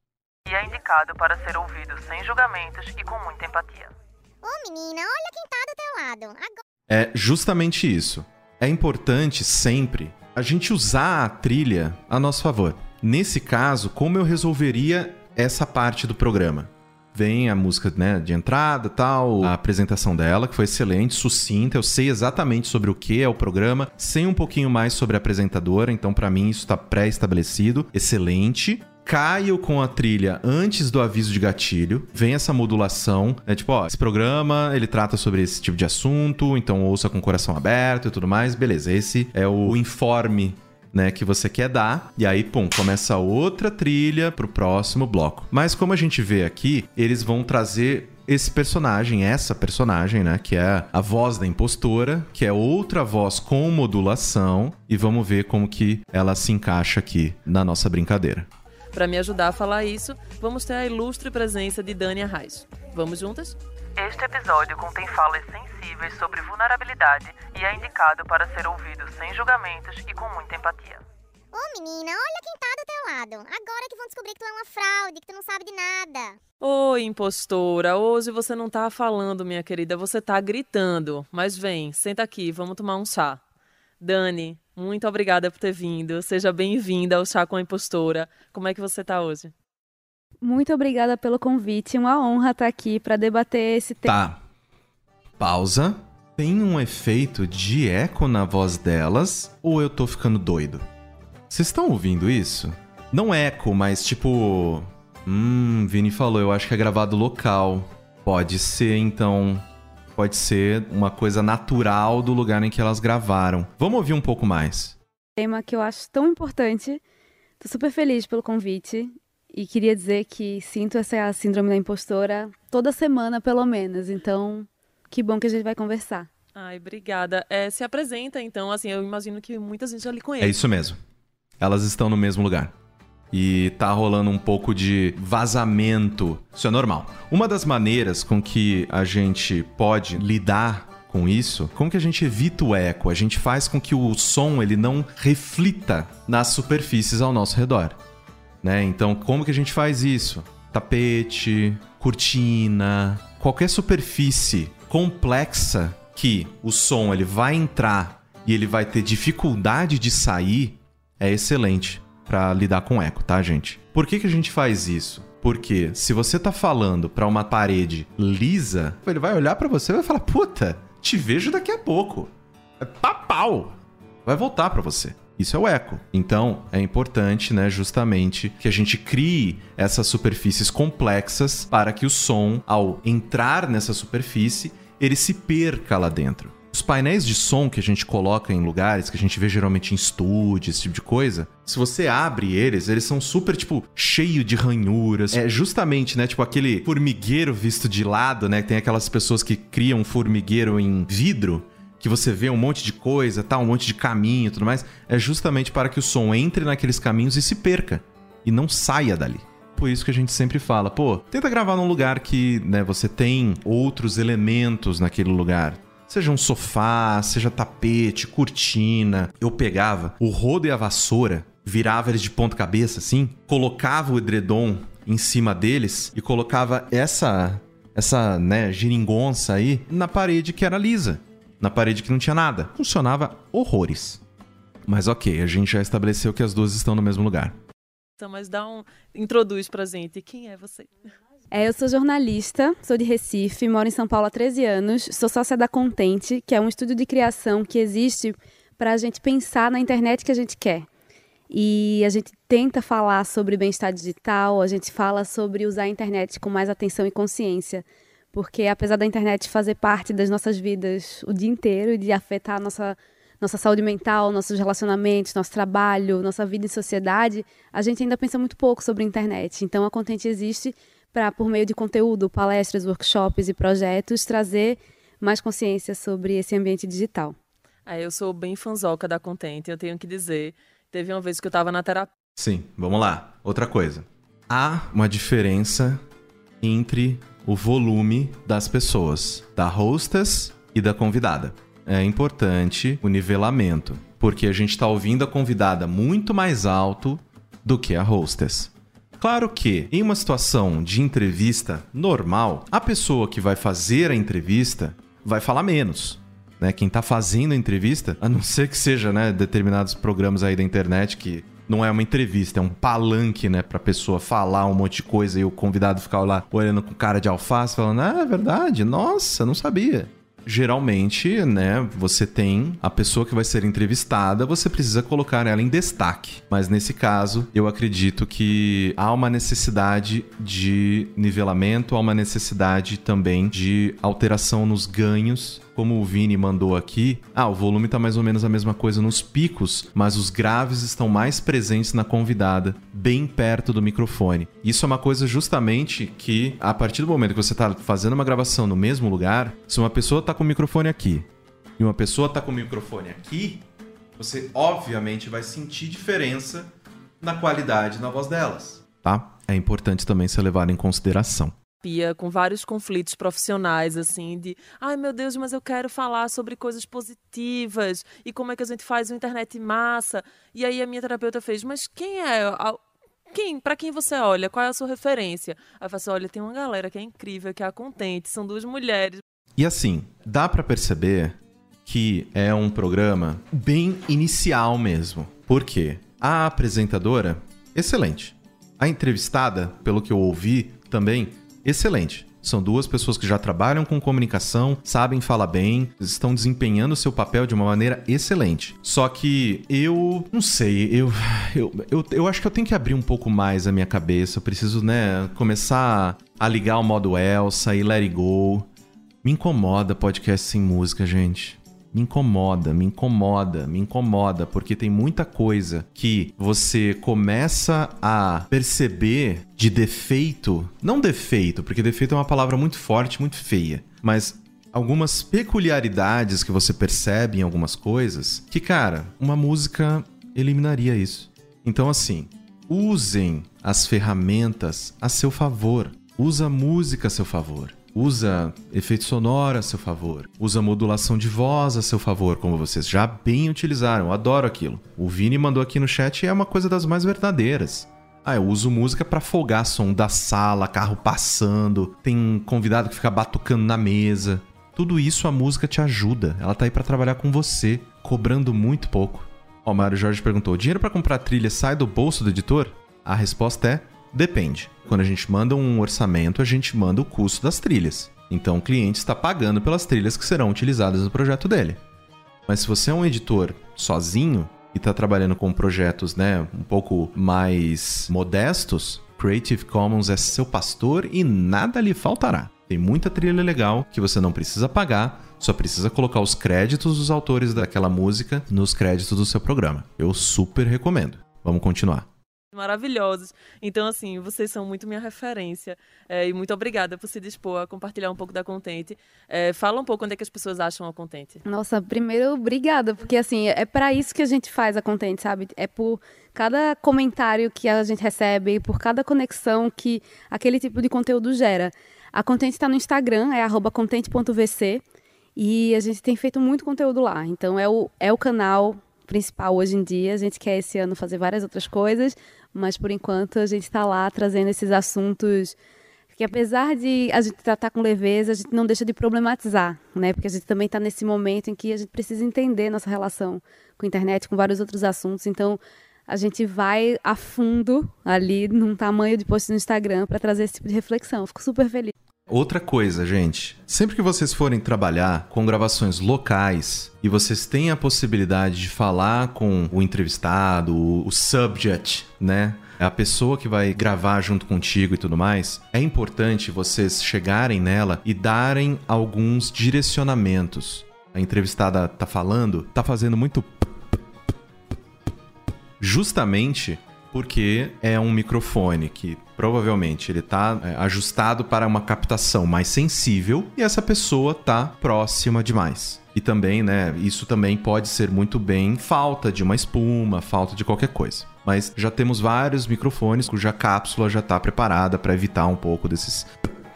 E é indicado para ser ouvido sem julgamentos e com muita empatia. Ô menina, olha quem tá do teu lado. Agora... É justamente isso. É importante sempre a gente usar a trilha a nosso favor. Nesse caso, como eu resolveria essa parte do programa? Vem a música, né, de entrada, tal, a apresentação dela, que foi excelente, sucinta, eu sei exatamente sobre o que é o programa, sei um pouquinho mais sobre a apresentadora, então pra mim isso tá pré-estabelecido, excelente. Caio com a trilha antes do aviso de gatilho, vem essa modulação, tipo, ó, esse programa, ele trata sobre esse tipo de assunto, então ouça com o coração aberto e tudo mais, beleza, esse é o informe, né, que você quer dar, e aí, pum, começa outra trilha pro próximo bloco. Mas como a gente vê aqui, eles vão trazer esse personagem, essa personagem, né, que é a voz da impostora, que é outra voz com modulação, e vamos ver como que ela se encaixa aqui na nossa brincadeira. Para me ajudar a falar isso, vamos ter a ilustre presença de Dani Arraes. Vamos juntas? Este episódio contém falas sensíveis sobre vulnerabilidade e é indicado para ser ouvido sem julgamentos e com muita empatia. Ô menina, olha quem tá do teu lado. Agora que vão descobrir que tu é uma fraude, que tu não sabe de nada. Oi, impostora. Hoje você não tá falando, minha querida, você tá gritando. Mas vem, senta aqui, vamos tomar um chá. Dani, muito obrigada por ter vindo. Seja bem-vinda ao Chá com a Impostora. Como é que você tá hoje? Muito obrigada pelo convite, uma honra estar aqui para debater esse tema. Tá. Pausa. Tem um efeito de eco na voz delas ou eu tô ficando doido? Vocês estão ouvindo isso? Não eco, mas tipo... Vini falou, eu acho que é gravado local. Pode ser, então... Pode ser uma coisa natural do lugar em que elas gravaram. Vamos ouvir um pouco mais. Tema que eu acho tão importante. Tô super feliz pelo convite. E queria dizer que sinto essa síndrome da impostora toda semana, pelo menos. Então, que bom que a gente vai conversar. Ai, obrigada. Se apresenta, então. Assim, eu imagino que muita gente já lhe conhece. É isso mesmo. Elas estão no mesmo lugar. E tá rolando um pouco de vazamento. Isso é normal. Uma das maneiras com que a gente pode lidar com isso, como que a gente evita o eco? A gente faz com que o som ele não reflita nas superfícies ao nosso redor. Né? Então, como que a gente faz isso? Tapete, cortina, qualquer superfície complexa que o som ele vai entrar e ele vai ter dificuldade de sair, é excelente. pra lidar com eco, tá, gente? Por que a gente faz isso? Porque se você tá falando pra uma parede lisa, ele vai olhar pra você e vai falar, puta, te vejo daqui a pouco. É papau. Vai voltar pra você. Isso é o eco. Então, é importante, né, justamente, que a gente crie essas superfícies complexas para que o som, ao entrar nessa superfície, ele se perca lá dentro. Os painéis de som que a gente coloca em lugares, que a gente vê geralmente em estúdios, esse tipo de coisa, se você abre eles são super, tipo, cheio de ranhuras. É justamente, né, tipo, aquele formigueiro visto de lado, né, tem aquelas pessoas que criam um formigueiro em vidro, que você vê um monte de coisa, tá, um monte de caminho e tudo mais, é justamente para que o som entre naqueles caminhos e se perca, e não saia dali. Por isso que a gente sempre fala, pô, tenta gravar num lugar que, né, você tem outros elementos naquele lugar. Seja um sofá, seja tapete, cortina. Eu pegava o rodo e a vassoura, virava eles de ponta cabeça, assim, colocava o edredom em cima deles e colocava essa, né, geringonça aí na parede que era lisa. Na parede que não tinha nada. Funcionava horrores. Mas ok, a gente já estabeleceu que as duas estão no mesmo lugar. Então, mas introduz pra gente. Quem é você? Eu sou jornalista, sou de Recife, moro em São Paulo há 13 anos, sou sócia da Contente, que é um estúdio de criação que existe para a gente pensar na internet que a gente quer. E a gente tenta falar sobre bem-estar digital, a gente fala sobre usar a internet com mais atenção e consciência. Porque apesar da internet fazer parte das nossas vidas o dia inteiro e de afetar a nossa saúde mental, nossos relacionamentos, nosso trabalho, nossa vida em sociedade, a gente ainda pensa muito pouco sobre a internet. Então a Contente existe para, por meio de conteúdo, palestras, workshops e projetos, trazer mais consciência sobre esse ambiente digital. Eu sou bem fanzoca da Contente, eu tenho que dizer. Teve uma vez que eu estava na terapia. Sim, vamos lá. Outra coisa. Há uma diferença entre o volume das pessoas, da hostess e da convidada. É importante o nivelamento, porque a gente está ouvindo a convidada muito mais alto do que a hostess. Claro que, em uma situação de entrevista normal, a pessoa que vai fazer a entrevista vai falar menos, né? Quem está fazendo a entrevista, a não ser que seja, né, determinados programas aí da internet que não é uma entrevista, é um palanque, né, pra pessoa falar um monte de coisa e o convidado ficar lá olhando com cara de alface, falando, é verdade, nossa, não sabia. Geralmente, né, você tem a pessoa que vai ser entrevistada, você precisa colocar ela em destaque. Mas nesse caso, eu acredito que há uma necessidade de nivelamento, há uma necessidade também de alteração nos ganhos. Como o Vini mandou aqui, o volume tá mais ou menos a mesma coisa nos picos, mas os graves estão mais presentes na convidada, bem perto do microfone. Isso é uma coisa justamente que, a partir do momento que você tá fazendo uma gravação no mesmo lugar, se uma pessoa tá com o microfone aqui e uma pessoa tá com o microfone aqui, você obviamente vai sentir diferença na qualidade da voz delas, tá? É importante também ser levado em consideração. Com vários conflitos profissionais, assim, de ai meu Deus, mas eu quero falar sobre coisas positivas e como é que a gente faz uma internet massa. E aí a minha terapeuta fez, mas quem é? Para quem você olha? Qual é a sua referência? Aí eu falei assim, olha, tem uma galera que é incrível, que é a Contente, são 2 mulheres. E assim, dá pra perceber que é um programa bem inicial mesmo. Por quê? A apresentadora, excelente. A entrevistada, pelo que eu ouvi também, excelente. São 2 pessoas que já trabalham com comunicação, sabem falar bem, estão desempenhando o seu papel de uma maneira excelente. Só que eu não sei, eu acho que eu tenho que abrir um pouco mais a minha cabeça. Eu preciso, né, começar a ligar o modo Elsa e let it go. Me incomoda podcast sem música, gente. Me incomoda, porque tem muita coisa que você começa a perceber de defeito, não defeito, porque defeito é uma palavra muito forte, muito feia, mas algumas peculiaridades que você percebe em algumas coisas, que, cara, uma música eliminaria isso. Então, assim, usem as ferramentas a seu favor, usa a música a seu favor. Usa efeito sonoro a seu favor. Usa modulação de voz a seu favor, como vocês já bem utilizaram. Eu adoro aquilo. O Vini mandou aqui no chat e é uma coisa das mais verdadeiras. Eu uso música pra folgar som da sala, carro passando, tem convidado que fica batucando na mesa. Tudo isso a música te ajuda. Ela tá aí pra trabalhar com você, cobrando muito pouco. Ó, o Mário Jorge perguntou, o dinheiro para comprar trilha sai do bolso do editor? A resposta é, depende. Quando a gente manda um orçamento, a gente manda o custo das trilhas. Então o cliente está pagando pelas trilhas que serão utilizadas no projeto dele. Mas se você é um editor sozinho e está trabalhando com projetos, né, um pouco mais modestos, Creative Commons é seu pastor e nada lhe faltará. Tem muita trilha legal que você não precisa pagar, só precisa colocar os créditos dos autores daquela música nos créditos do seu programa. Eu super recomendo. Vamos continuar. Maravilhosos. Então, assim, vocês são muito minha referência. E muito obrigada por se dispor a compartilhar um pouco da Contente. Fala um pouco onde é que as pessoas acham a Contente. Nossa, primeiro, obrigada, porque assim, é para isso que a gente faz a Contente, sabe? É por cada comentário que a gente recebe, por cada conexão que aquele tipo de conteúdo gera. A Contente está no Instagram, é @contente.vc, e a gente tem feito muito conteúdo lá. Então, é o canal principal hoje em dia. A gente quer esse ano fazer várias outras coisas, mas por enquanto a gente está lá trazendo esses assuntos que, apesar de a gente tratar com leveza, a gente não deixa de problematizar, né? Porque a gente também está nesse momento em que a gente precisa entender nossa relação com a internet, com vários outros assuntos. Então, a gente vai a fundo ali num tamanho de post no Instagram para trazer esse tipo de reflexão. Eu fico super feliz. Outra coisa, gente, sempre que vocês forem trabalhar com gravações locais e vocês têm a possibilidade de falar com o entrevistado, o subject, né? A pessoa que vai gravar junto contigo e tudo mais, é importante vocês chegarem nela e darem alguns direcionamentos. A entrevistada tá fazendo muito justamente porque é um microfone que provavelmente ele tá ajustado para uma captação mais sensível e essa pessoa tá próxima demais. E também, né, isso também pode ser muito bem falta de uma espuma, falta de qualquer coisa. Mas já temos vários microfones cuja cápsula já tá preparada para evitar um pouco desses...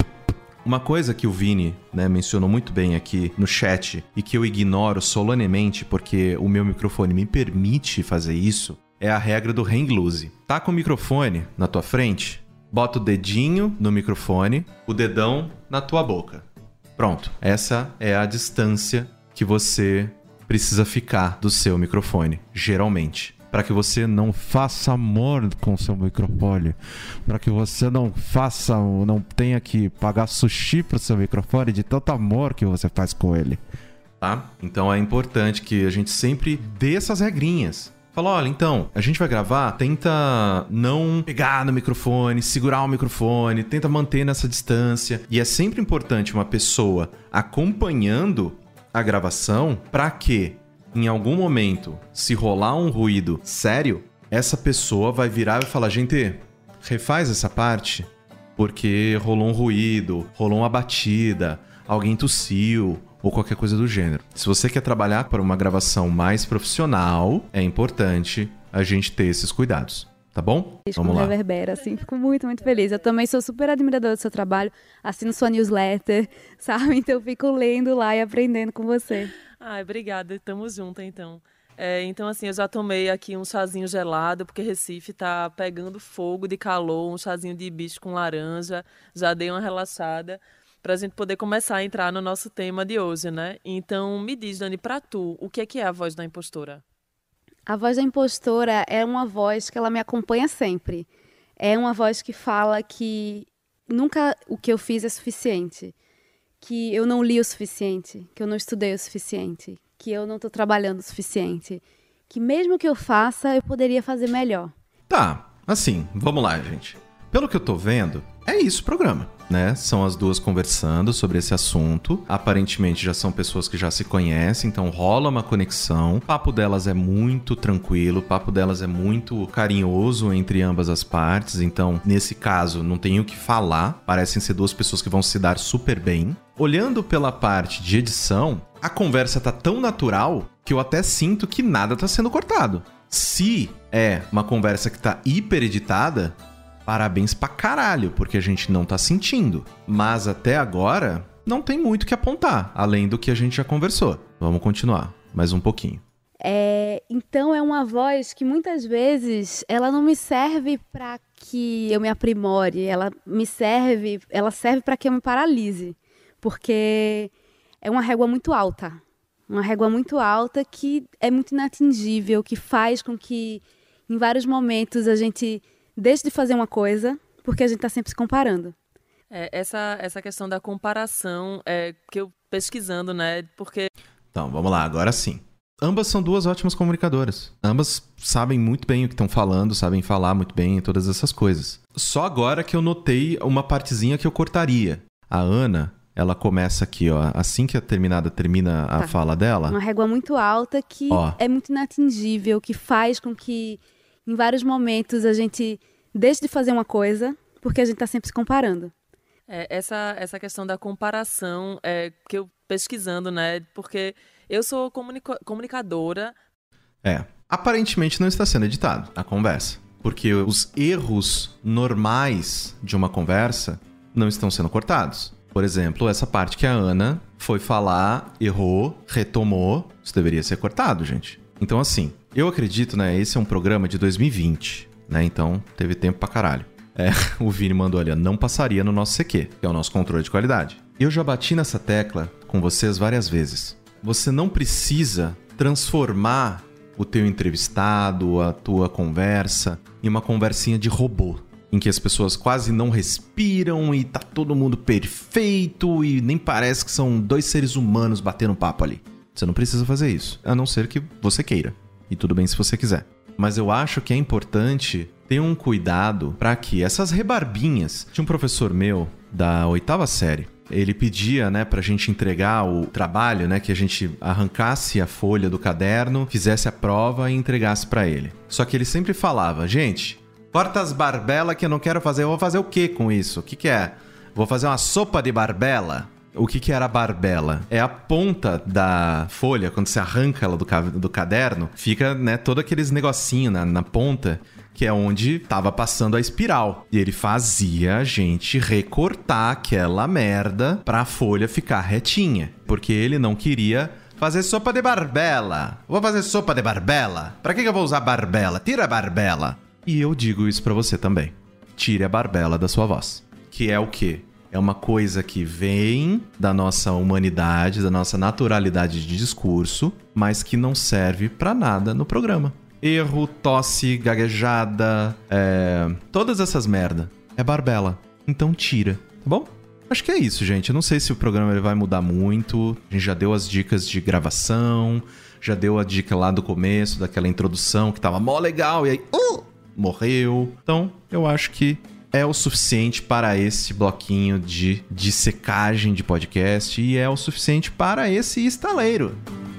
Uma coisa que o Vini, né, mencionou muito bem aqui no chat e que eu ignoro solenemente porque o meu microfone me permite fazer isso, é a regra do hang loose. Tá com o microfone na tua frente, bota o dedinho no microfone, o dedão na tua boca. Pronto, essa é a distância que você precisa ficar do seu microfone, geralmente. Para que você não faça amor com o seu microfone, para que você não tenha que pagar sushi pro seu microfone de tanto amor que você faz com ele. Tá? Então é importante que a gente sempre dê essas regrinhas. Fala, olha, então, a gente vai gravar, tenta não pegar no microfone, segurar o microfone, tenta manter nessa distância. E é sempre importante uma pessoa acompanhando a gravação para que, em algum momento, se rolar um ruído sério, essa pessoa vai virar e falar, gente, refaz essa parte, porque rolou um ruído, rolou uma batida, alguém tossiu, ou qualquer coisa do gênero. Se você quer trabalhar para uma gravação mais profissional, é importante a gente ter esses cuidados, tá bom? Vamos lá. Reverbera, assim, fico muito, muito feliz. Eu também sou super admiradora do seu trabalho, assino sua newsletter, sabe? Então eu fico lendo lá e aprendendo com você. Ai, obrigada, tamo junto, então. Então, assim, eu já tomei aqui um chazinho gelado, porque Recife tá pegando fogo de calor, um chazinho de hibisco com laranja, já dei uma relaxada, para a gente poder começar a entrar no nosso tema de hoje, né? Então, me diz, Dani, para tu, o que é a voz da impostora? A voz da impostora é uma voz que ela me acompanha sempre. É uma voz que fala que nunca o que eu fiz é suficiente, que eu não li o suficiente, que eu não estudei o suficiente, que eu não estou trabalhando o suficiente, que mesmo que eu faça, eu poderia fazer melhor. Tá, assim, vamos lá, gente. Pelo que eu tô vendo, é isso o programa, né? São as duas conversando sobre esse assunto. Aparentemente já são pessoas que já se conhecem, então rola uma conexão. O papo delas é muito tranquilo, o papo delas é muito carinhoso entre ambas as partes. Então, nesse caso, não tem o que falar. Parecem ser duas pessoas que vão se dar super bem. Olhando pela parte de edição, a conversa tá tão natural que eu até sinto que nada tá sendo cortado. Se é uma conversa que tá hiper editada, parabéns pra caralho, porque a gente não tá sentindo. Mas até agora, não tem muito que apontar, além do que a gente já conversou. Vamos continuar, mais um pouquinho. Então é uma voz que muitas vezes ela não me serve para que eu me aprimore, ela serve para que eu me paralise, porque é uma régua muito alta, Uma régua muito alta que é muito inatingível, que faz com que, em vários momentos, a gente deixe de fazer uma coisa porque a gente está sempre se comparando. Essa questão da comparação que eu pesquisando, né? Porque... Então, vamos lá, agora sim. Ambas são duas ótimas comunicadoras. Ambas sabem muito bem o que estão falando, sabem falar muito bem e todas essas coisas. Só agora que eu notei uma partezinha que eu cortaria. A Ana, ela começa aqui, ó. Assim que termina a fala dela... Uma régua muito alta que é muito inatingível, que faz com que, em vários momentos, a gente deixe de fazer uma coisa porque a gente está sempre se comparando. Essa questão da comparação que eu pesquisando, né? Porque eu sou comunicadora. Aparentemente não está sendo editado a conversa. Porque os erros normais de uma conversa não estão sendo cortados. Por exemplo, essa parte que a Ana foi falar, errou, retomou. Isso deveria ser cortado, gente. Então, assim, eu acredito, né? Esse é um programa de 2020, né? Então, teve tempo pra caralho. O Vini mandou ali, não passaria no nosso CQ, que é o nosso controle de qualidade. Eu já bati nessa tecla com vocês várias vezes. Você não precisa transformar o teu entrevistado, a tua conversa, em uma conversinha de robô, em que as pessoas quase não respiram e tá todo mundo perfeito e nem parece que são dois seres humanos batendo papo ali. Você não precisa fazer isso, a não ser que você queira. E tudo bem se você quiser. Mas eu acho que é importante ter um cuidado para que essas rebarbinhas... Tinha um professor meu da 8ª série. Ele pedia, né, pra gente entregar o trabalho, né, que a gente arrancasse a folha do caderno, fizesse a prova e entregasse pra ele. Só que ele sempre falava, gente, corta as barbelas que eu não quero fazer. Eu vou fazer o que com isso? O que é? Vou fazer uma sopa de barbela? O que era a barbela? É a ponta da folha, quando você arranca ela do caderno, fica, né, todo aqueles negocinho na ponta, que é onde tava passando a espiral. E ele fazia a gente recortar aquela merda pra folha ficar retinha. Porque ele não queria fazer sopa de barbela. Vou fazer sopa de barbela? Pra que eu vou usar barbela? Tira a barbela. E eu digo isso pra você também. Tire a barbela da sua voz. Que é o quê? É uma coisa que vem da nossa humanidade, da nossa naturalidade de discurso, mas que não serve pra nada no programa. Erro, tosse, gaguejada, todas essas merda. É barbela. Então tira, tá bom? Acho que é isso, gente. Eu não sei se o programa ele vai mudar muito. A gente já deu as dicas de gravação, já deu a dica lá do começo, daquela introdução que tava mó legal e aí... morreu. Então, eu acho que é o suficiente para esse bloquinho de secagem de podcast e é o suficiente para esse estaleiro.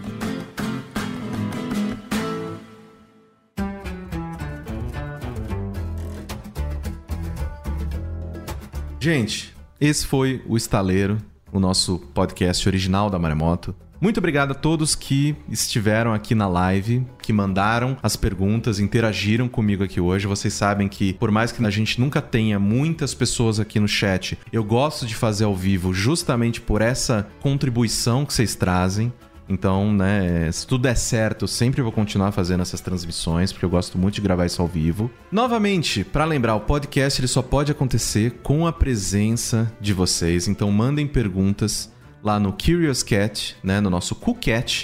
Gente, esse foi o Estaleiro, o nosso podcast original da Maremoto. Muito obrigado a todos que estiveram aqui na live, que mandaram as perguntas, interagiram comigo aqui hoje. Vocês sabem que, por mais que a gente nunca tenha muitas pessoas aqui no chat, eu gosto de fazer ao vivo justamente por essa contribuição que vocês trazem. Então, né, se tudo der certo, eu sempre vou continuar fazendo essas transmissões, porque eu gosto muito de gravar isso ao vivo. Novamente, para lembrar, o podcast ele só pode acontecer com a presença de vocês. Então, mandem perguntas lá no Curious Cat, né, no nosso CoolCat,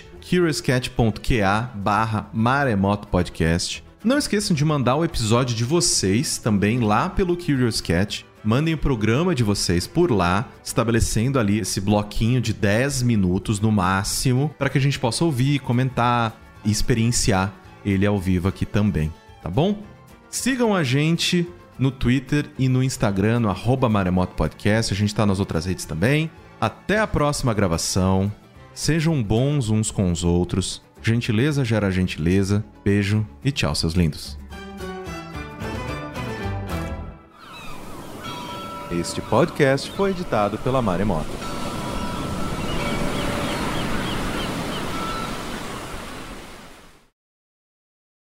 curiouscat.ca/maremotopodcast. Não esqueçam de mandar o episódio de vocês também lá pelo Curious Cat. Mandem o programa de vocês por lá, estabelecendo ali esse bloquinho de 10 minutos no máximo, para que a gente possa ouvir, comentar e experienciar ele ao vivo aqui também, tá bom? Sigam a gente no Twitter e no Instagram, no @maremotopodcast. A gente tá nas outras redes também. Até a próxima gravação. Sejam bons uns com os outros. Gentileza gera gentileza. Beijo e tchau, seus lindos. Este podcast foi editado pela Maremoto.